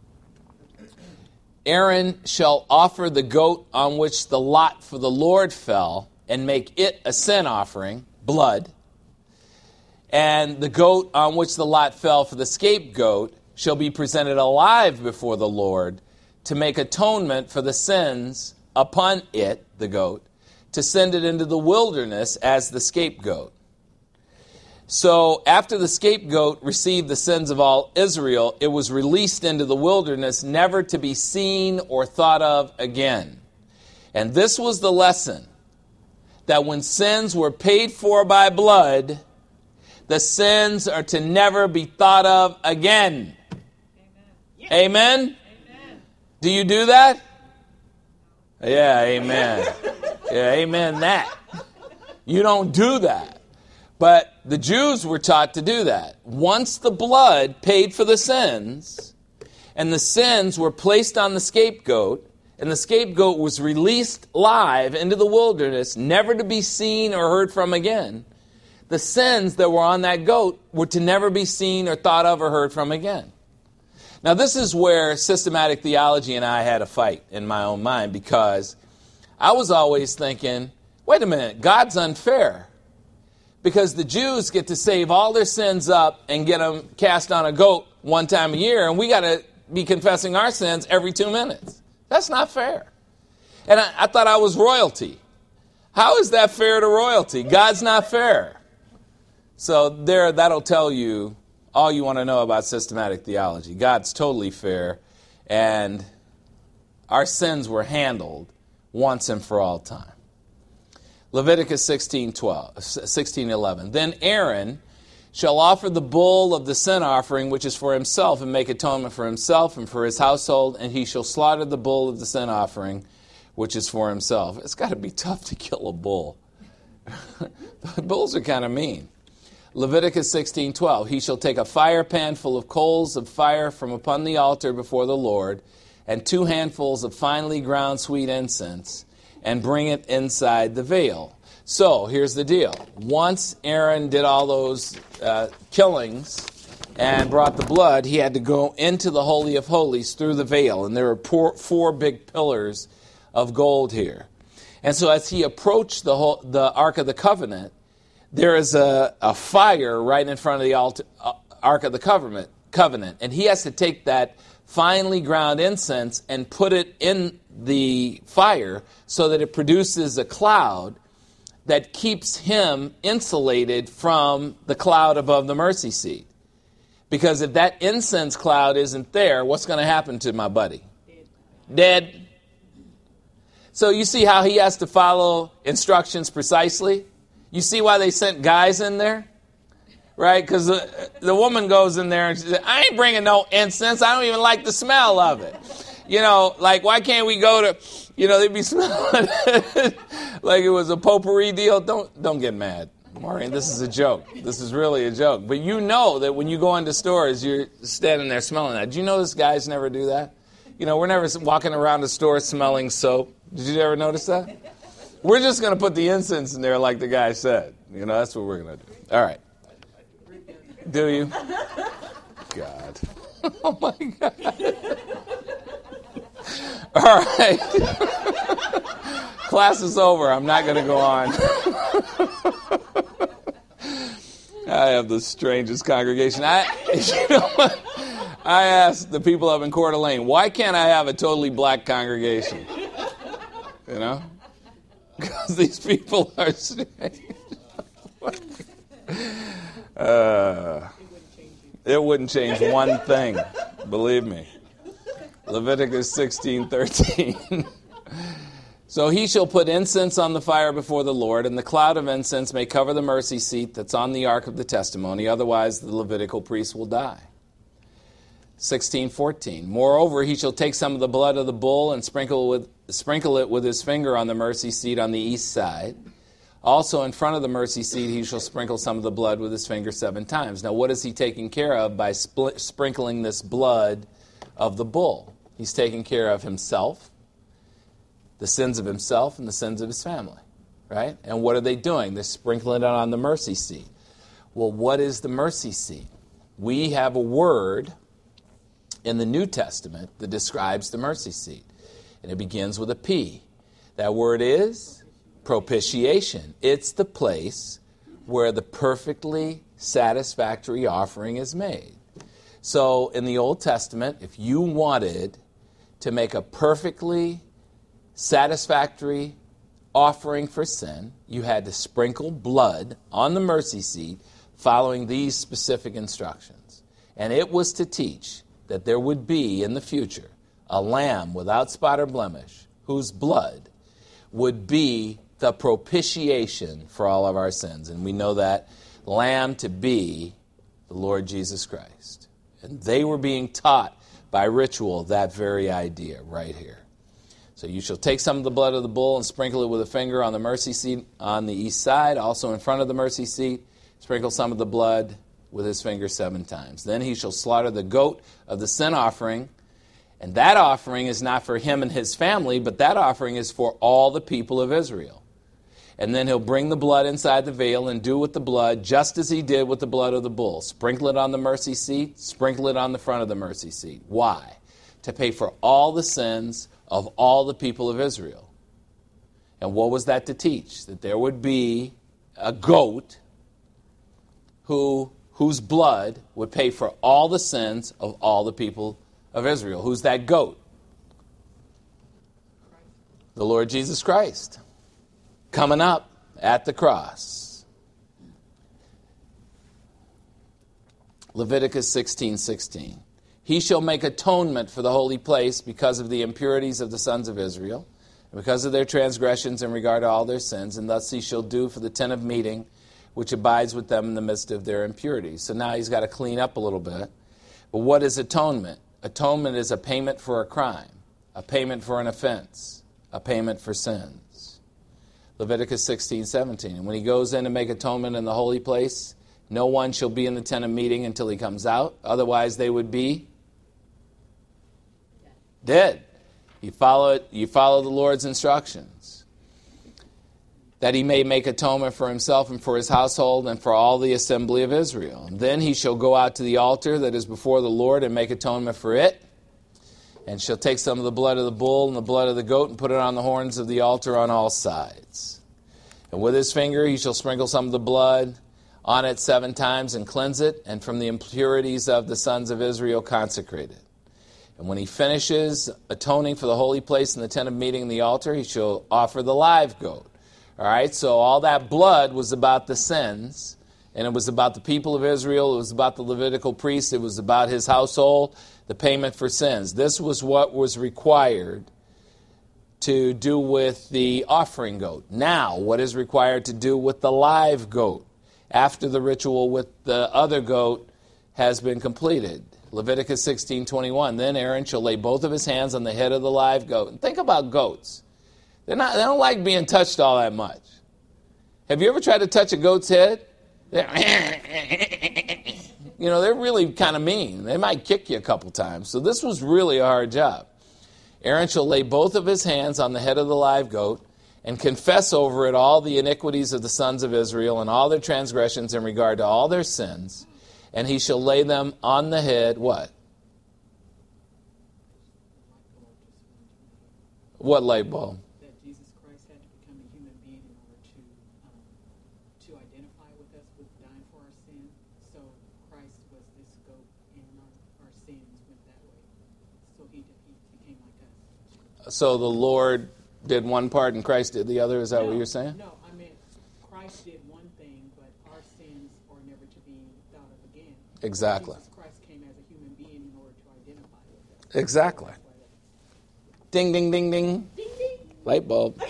Aaron shall offer the goat on which the lot for the Lord fell, and make it a sin offering, blood. And the goat on which the lot fell for the scapegoat shall be presented alive before the Lord to make atonement for the sins upon it, the goat, to send it into the wilderness as the scapegoat. So after the scapegoat received the sins of all Israel, it was released into the wilderness, never to be seen or thought of again. And this was the lesson, that when sins were paid for by blood, the sins are to never be thought of again. Amen? Amen? Amen. Do you do that? Yeah, amen. Yeah, amen that. You don't do that. But the Jews were taught to do that. Once the blood paid for the sins, and the sins were placed on the scapegoat, and the scapegoat was released live into the wilderness, never to be seen or heard from again, the sins that were on that goat were to never be seen or thought of or heard from again. Now this is where systematic theology and I had a fight in my own mind, because I was always thinking, wait a minute, God's unfair. Because the Jews get to save all their sins up and get them cast on a goat one time a year, and we got to be confessing our sins every 2 minutes. That's not fair. And I thought I was royalty. How is that fair to royalty? God's not fair. So that'll tell you all you want to know about systematic theology. God's totally fair, and our sins were handled once and for all time. Leviticus 16:11. Then Aaron shall offer the bull of the sin offering, which is for himself, and make atonement for himself and for his household, and he shall slaughter the bull of the sin offering, which is for himself. It's got to be tough to kill a bull. Bulls are kind of mean. Leviticus 16:12. He shall take a fire pan full of coals of fire from upon the altar before the Lord, and 2 handfuls of finely ground sweet incense, and bring it inside the veil. So, here's the deal. Once Aaron did all those killings and brought the blood, he had to go into the Holy of Holies through the veil. And there are 4 big pillars of gold here. And so as he approached the Ark of the Covenant, there is a fire right in front of the Ark of the Covenant. And he has to take that finely ground incense and put it in the fire so that it produces a cloud that keeps him insulated from the cloud above the mercy seat. Because if that incense cloud isn't there, what's going to happen to my buddy? Dead. So you see how he has to follow instructions precisely? You see why they sent guys in there? Right? Because the woman goes in there and she says, I ain't bringing no incense. I don't even like the smell of it. You know, like, why can't we go to, they'd be smelling like it was a potpourri deal. Don't get mad, Maureen. This is a joke. This is really a joke. But you know that when you go into stores, you're standing there smelling that. Do you notice guys never do that? We're never walking around the store smelling soap. Did you ever notice that? We're just going to put the incense in there like the guy said. That's what we're going to do. All right. Do you? God. Oh, my God. All right. Class is over. I'm not going to go on. I have the strangest congregation. I asked the people up in Coeur d'Alene, why can't I have a totally black congregation? Because these people are strange. It wouldn't change one thing. Believe me. Leviticus 16:13. So he shall put incense on the fire before the Lord, and the cloud of incense may cover the mercy seat that's on the ark of the testimony, otherwise the Levitical priest will die. 16:14. Moreover, he shall take some of the blood of the bull and sprinkle it with his finger on the mercy seat on the east side. Also in front of the mercy seat he shall sprinkle some of the blood with his finger 7 times. Now what is he taking care of by sprinkling this blood of the bull? He's taking care of himself, the sins of himself, and the sins of his family, right? And what are they doing? They're sprinkling it on the mercy seat. Well, what is the mercy seat? We have a word in the New Testament that describes the mercy seat, and it begins with a P. That word is propitiation. It's the place where the perfectly satisfactory offering is made. So in the Old Testament, if you wanted to make a perfectly satisfactory offering for sin, you had to sprinkle blood on the mercy seat following these specific instructions. And it was to teach that there would be in the future a lamb without spot or blemish whose blood would be the propitiation for all of our sins. And we know that lamb to be the Lord Jesus Christ. And they were being taught by ritual that very idea right here. So you shall take some of the blood of the bull and sprinkle it with a finger on the mercy seat on the east side, also in front of the mercy seat. Sprinkle some of the blood with his finger 7 times. Then he shall slaughter the goat of the sin offering. And that offering is not for him and his family, but that offering is for all the people of Israel. And then he'll bring the blood inside the veil and do with the blood just as he did with the blood of the bull. Sprinkle it on the mercy seat, sprinkle it on the front of the mercy seat. Why? To pay for all the sins of all the people of Israel. And what was that to teach? That there would be a goat whose blood would pay for all the sins of all the people of Israel. Who's that goat? The Lord Jesus Christ. Coming up at the cross. Leviticus 16:16. He shall make atonement for the holy place because of the impurities of the sons of Israel, and because of their transgressions in regard to all their sins, and thus he shall do for the tent of meeting, which abides with them in the midst of their impurities. So now he's got to clean up a little bit. But what is atonement? Atonement is a payment for a crime, a payment for an offense, a payment for sins. Leviticus 16:17. And when he goes in to make atonement in the holy place, no one shall be in the tent of meeting until he comes out. Otherwise they would be dead. You follow it. You follow the Lord's instructions, that he may make atonement for himself and for his household and for all the assembly of Israel. And then he shall go out to the altar that is before the Lord and make atonement for it, and shall take some of the blood of the bull and the blood of the goat and put it on the horns of the altar on all sides. And with his finger he shall sprinkle some of the blood on it 7 times and cleanse it, and from the impurities of the sons of Israel consecrate it. And when he finishes atoning for the holy place in the tent of meeting and the altar, he shall offer the live goat. All right, so all that blood was about the sins, and it was about the people of Israel, it was about the Levitical priest, it was about his household, the payment for sins. This was what was required to do with the offering goat. Now, what is required to do with the live goat after the ritual with the other goat has been completed? Leviticus 16:21. Then Aaron shall lay both of his hands on the head of the live goat. And think about goats. They don't like being touched all that much. Have you ever tried to touch a goat's head? They're really kind of mean. They might kick you a couple times. So this was really a hard job. Aaron shall lay both of his hands on the head of the live goat and confess over it all the iniquities of the sons of Israel and all their transgressions in regard to all their sins. And he shall lay them on the head, what? What light bulb? That Jesus Christ had to become a human being in order to identify with us, with dying for our sins. So Christ was this goat, and our sins went that way. So he became like us. So the Lord did one part and Christ did the other? Is that what you're saying? No, I meant Christ did one thing, but our sins are never to be thought of again. Exactly. Jesus Christ came as a human being in order to identify with us. Exactly. Ding, ding, ding, ding. Ding, ding. Light bulb.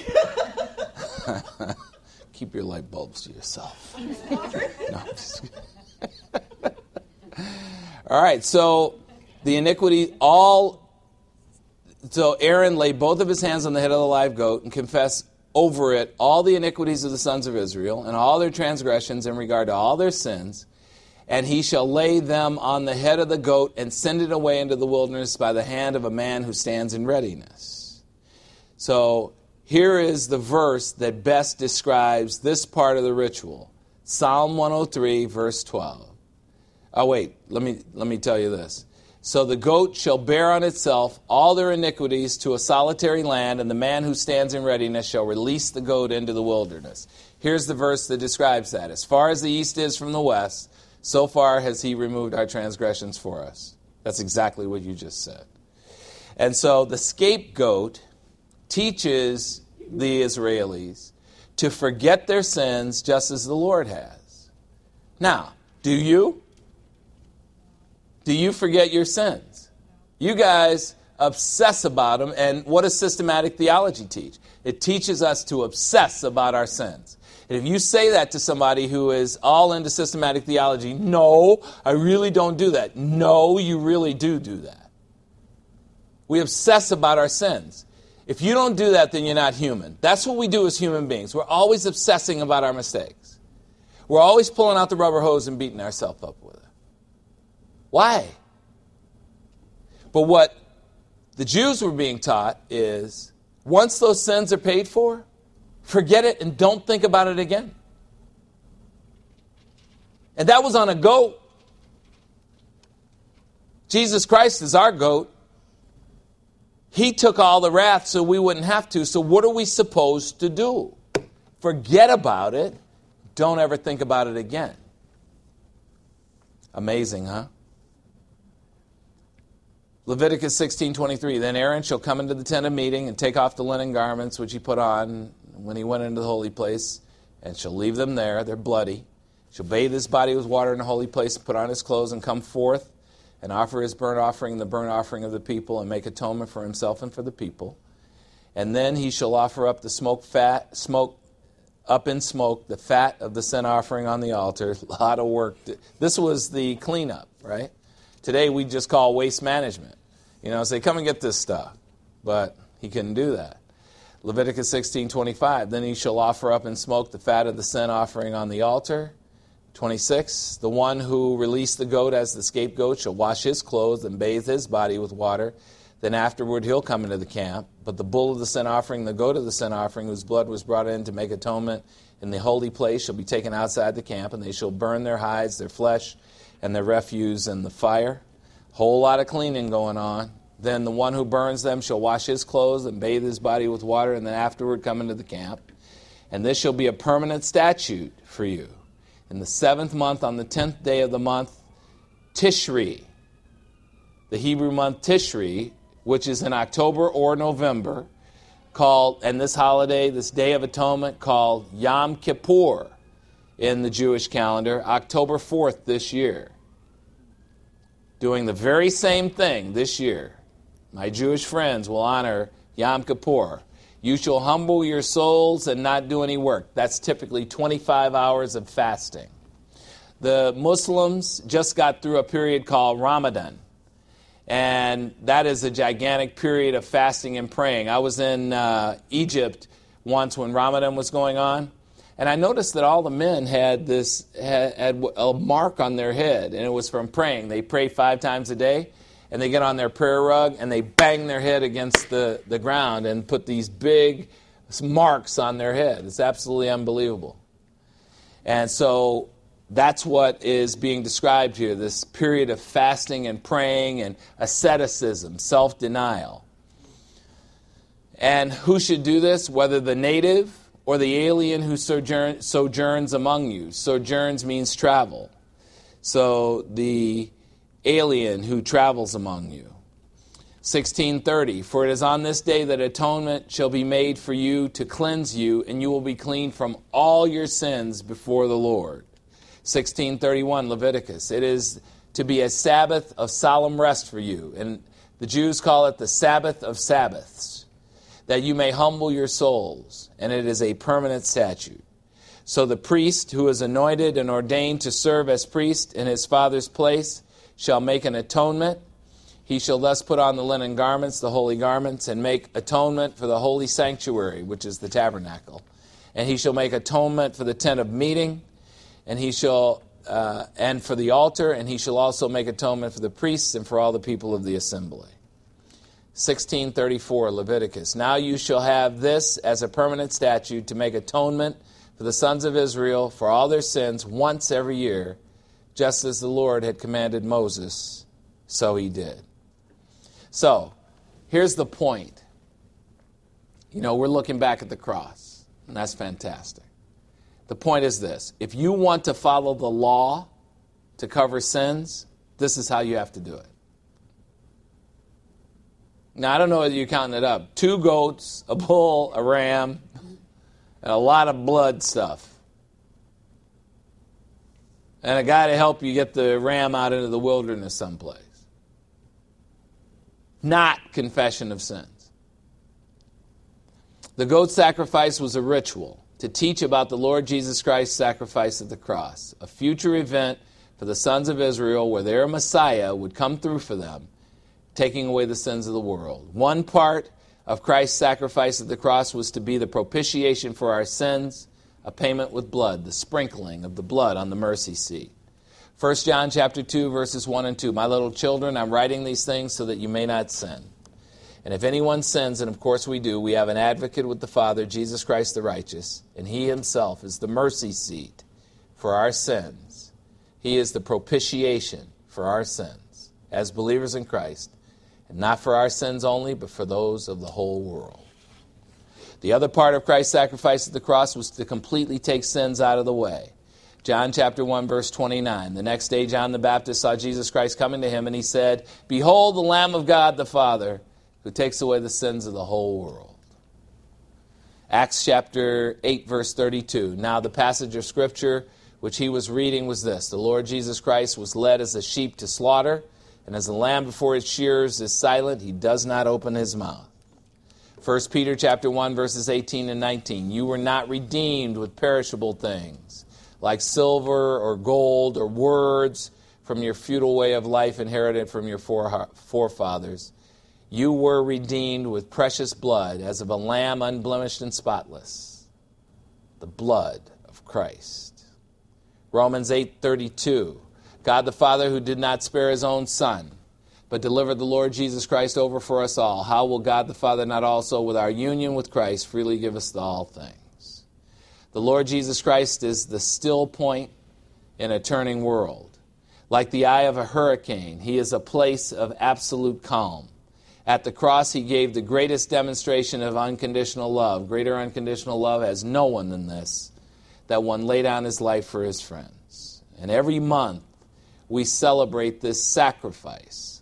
Keep your light bulbs to yourself. No, I'm just kidding. All right, so the iniquity, so Aaron laid both of his hands on the head of the live goat and confessed over it all the iniquities of the sons of Israel and all their transgressions in regard to all their sins. And he shall lay them on the head of the goat and send it away into the wilderness by the hand of a man who stands in readiness. So here is the verse that best describes this part of the ritual. Psalm 103, verse 12. Oh, wait, let me tell you this. So the goat shall bear on itself all their iniquities to a solitary land, and the man who stands in readiness shall release the goat into the wilderness. Here's the verse that describes that. As far as the east is from the west, so far has he removed our transgressions for us. That's exactly what you just said. And so the scapegoat teaches the Israelis to forget their sins just as the Lord has. Now, do you? Do you forget your sins? You guys obsess about them, and what does systematic theology teach? It teaches us to obsess about our sins. And if you say that to somebody who is all into systematic theology, no, I really don't do that. No, you really do that. We obsess about our sins. If you don't do that, then you're not human. That's what we do as human beings. We're always obsessing about our mistakes. We're always pulling out the rubber hose and beating ourselves up with it. Why? But what the Jews were being taught is, once those sins are paid for, forget it and don't think about it again. And that was on a goat. Jesus Christ is our goat. He took all the wrath so we wouldn't have to. So what are we supposed to do? Forget about it. Don't ever think about it again. Amazing, huh? Leviticus 16:23. Then Aaron shall come into the tent of meeting and take off the linen garments which he put on when he went into the holy place, and shall leave them there. They're bloody. Shall bathe his body with water in the holy place, and put on his clothes, and come forth, and offer his burnt offering and the burnt offering of the people, and make atonement for himself and for the people. And then he shall offer up the the fat of the sin offering on the altar. A lot of work. This was the cleanup, right? Today we just call waste management. Say, come and get this stuff. But he couldn't do that. Leviticus 16:25, then he shall offer up in smoke the fat of the sin offering on the altar. 26, the one who released the goat as the scapegoat shall wash his clothes and bathe his body with water. Then afterward he'll come into the camp. But the bull of the sin offering, the goat of the sin offering, whose blood was brought in to make atonement in the holy place, shall be taken outside the camp, and they shall burn their hides, their flesh, and their refuse in the fire. Whole lot of cleaning going on. Then the one who burns them shall wash his clothes and bathe his body with water, and then afterward come into the camp. And this shall be a permanent statute for you. In the 7th month, on the 10th day of the month, Tishri, the Hebrew month Tishri, which is in October or November, and this holiday, this Day of Atonement, called Yom Kippur in the Jewish calendar, October 4th this year. Doing the very same thing this year. My Jewish friends will honor Yom Kippur. You shall humble your souls and not do any work. That's typically 25 hours of fasting. The Muslims just got through a period called Ramadan. And that is a gigantic period of fasting and praying. I was in Egypt once when Ramadan was going on. And I noticed that all the men had a mark on their head. And it was from praying. They pray 5 times a day. And they get on their prayer rug and they bang their head against the ground and put these big marks on their head. It's absolutely unbelievable. And so that's what is being described here, this period of fasting and praying and asceticism, self-denial. And who should do this? Whether the native or the alien who sojourns among you. Sojourns means travel. So the alien who travels among you. 16:30, for it is on this day that atonement shall be made for you to cleanse you, and you will be clean from all your sins before the Lord. 16:31, Leviticus, it is to be a Sabbath of solemn rest for you, and the Jews call it the Sabbath of Sabbaths, that you may humble your souls, and it is a permanent statute. So the priest who is anointed and ordained to serve as priest in his father's place shall make an atonement. He shall thus put on the linen garments, the holy garments, and make atonement for the holy sanctuary, which is the tabernacle. And he shall make atonement for the tent of meeting, and he shall and for the altar, and he shall also make atonement for the priests and for all the people of the assembly. 16:34, Leviticus. Now you shall have this as a permanent statute to make atonement for the sons of Israel for all their sins once every year, just as the Lord had commanded Moses, so he did. So, here's the point. We're looking back at the cross, and that's fantastic. The point is this. If you want to follow the law to cover sins, this is how you have to do it. Now, I don't know whether you're counting it up. 2 goats, a bull, a ram, and a lot of blood stuff. And a guy to help you get the ram out into the wilderness someplace. Not confession of sins. The goat sacrifice was a ritual to teach about the Lord Jesus Christ's sacrifice at the cross, a future event for the sons of Israel where their Messiah would come through for them, taking away the sins of the world. One part of Christ's sacrifice at the cross was to be the propitiation for our sins, a payment with blood, the sprinkling of the blood on the mercy seat. 1 John chapter 2, verses 1 and 2. My little children, I'm writing these things so that you may not sin. And if anyone sins, and of course we do, we have an advocate with the Father, Jesus Christ the righteous, and he himself is the mercy seat for our sins. He is the propitiation for our sins as believers in Christ, and not for our sins only, but for those of the whole world. The other part of Christ's sacrifice at the cross was to completely take sins out of the way. John chapter 1, verse 29. The next day John the Baptist saw Jesus Christ coming to him, and he said, Behold the Lamb of God the Father, who takes away the sins of the whole world. Acts chapter 8, verse 32. Now the passage of Scripture which he was reading was this: the Lord Jesus Christ was led as a sheep to slaughter, and as a lamb before its shearers is silent, he does not open his mouth. 1 Peter chapter 1, verses 18 and 19. You were not redeemed with perishable things, like silver or gold or words from your futile way of life inherited from your forefathers. You were redeemed with precious blood, as of a lamb unblemished and spotless, the blood of Christ. Romans 8:32. God the Father, who did not spare his own Son, but delivered the Lord Jesus Christ over for us all, how will God the Father not also, with our union with Christ, freely give us all things? The Lord Jesus Christ is the still point in a turning world. Like the eye of a hurricane, he is a place of absolute calm. At the cross, he gave the greatest demonstration of unconditional love. Greater unconditional love has no one than this, that one lay down his life for his friends. And every month, we celebrate this sacrifice,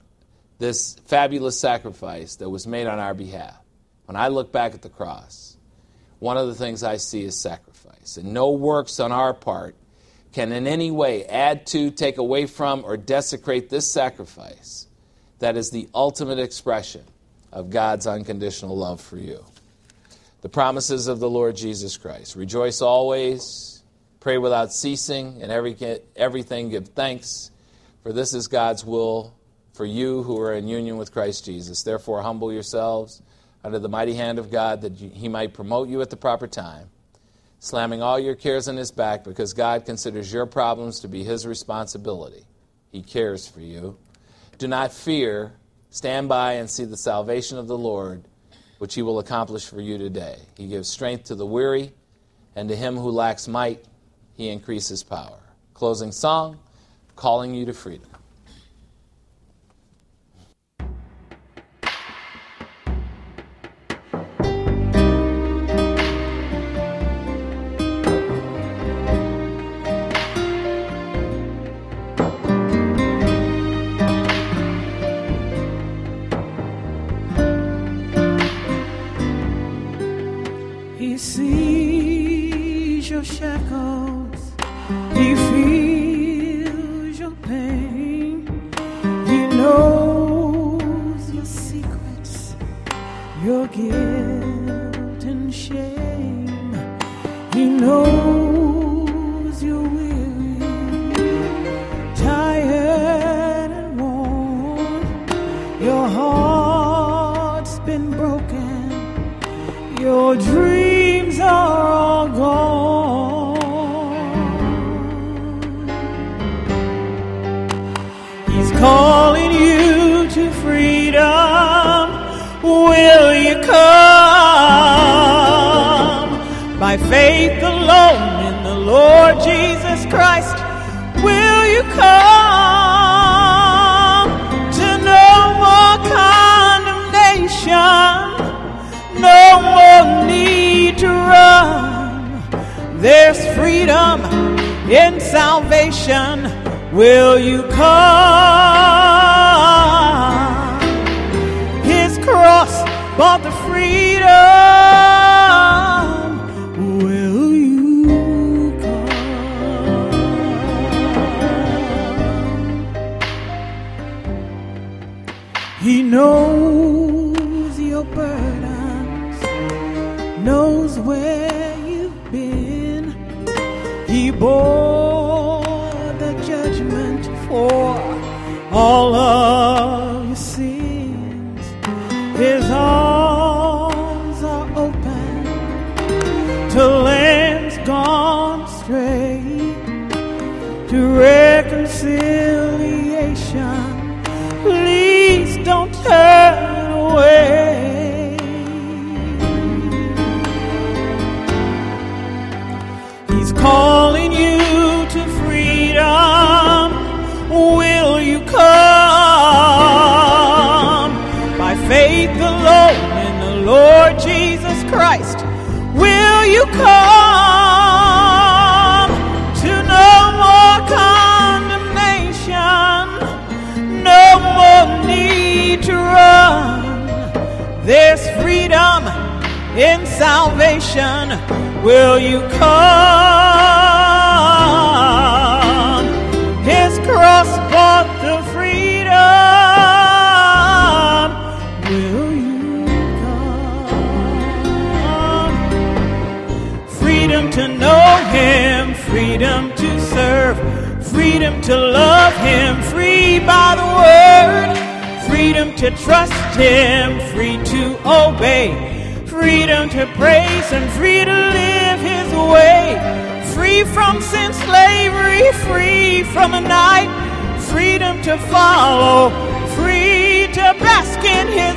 this fabulous sacrifice that was made on our behalf. When I look back at the cross, one of the things I see is sacrifice. And no works on our part can in any way add to, take away from, or desecrate this sacrifice that is the ultimate expression of God's unconditional love for you. The promises of the Lord Jesus Christ. Rejoice always, pray without ceasing, and everything give thanks, for this is God's will for you who are in union with Christ Jesus. Therefore, humble yourselves under the mighty hand of God, that he might promote you at the proper time, slamming all your cares on his back, because God considers your problems to be his responsibility. He cares for you. Do not fear. Stand by and see the salvation of the Lord, which he will accomplish for you today. He gives strength to the weary, and to him who lacks might, he increases power. Closing song, Calling You to Freedom. He sees your shackles, he feels your pain, he knows your secrets, your guilt and shame, he knows you're weary, tired and worn, your heart's been broken, your dreams are all gone. He's calling you to freedom. Will you come? By faith alone in the Lord Jesus Christ, will you come to no more condemnation? No more need to run. There's freedom in salvation. Will you come? His cross bought the freedom. Will you come? He knows your burdens, knows where you've been. He bore the judgment for all of your sins. His arms are open to lambs gone astray, to reconciliation. Please don't turn away. He's calling you to freedom. Will you come? By faith alone in the Lord Jesus Christ, will you come to no more condemnation? No more need to run. There's freedom in salvation. Will you come? freedom to love Him, free by the word, freedom to trust Him, free to obey, freedom to praise Him, free to live His way, free from sin slavery, free from the night, freedom to follow, free to bask in His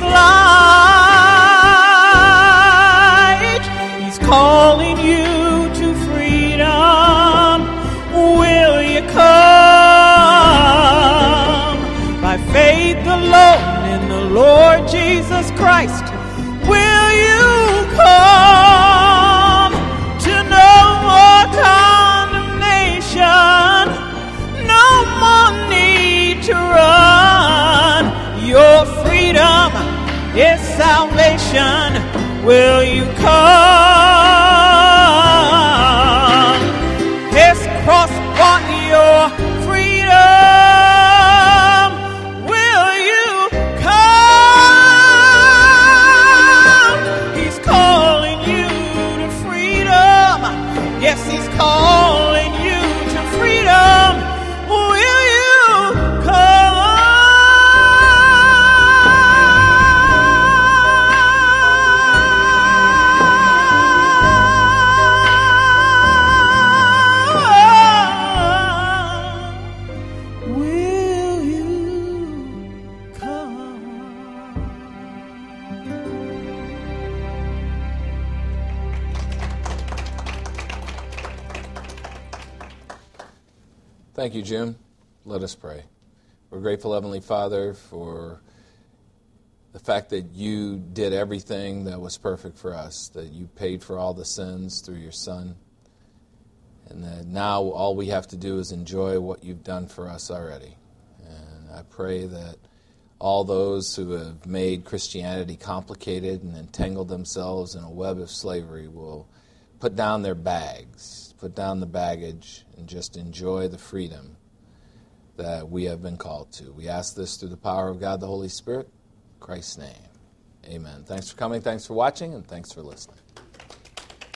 light. He's calling you to freedom. Will you come? By faith alone in the Lord Jesus Christ, will you come to no more condemnation, no more need to run? Your freedom is salvation. Will you come? His cross bought your freedom. Will you come? He's calling you to freedom. Yes, He's calling you to freedom. Will you come? Will you come? Thank you, Jim. Let us pray. We're grateful, Heavenly Father, for the fact that you did everything that was perfect for us, that you paid for all the sins through your Son, and that now all we have to do is enjoy what you've done for us already. And I pray that all those who have made Christianity complicated and entangled themselves in a web of slavery will put down their bags, put down the baggage, and just enjoy the freedom that we have been called to. We ask this through the power of God the Holy Spirit. In Christ's name, amen. Thanks for coming, thanks for watching, and thanks for listening.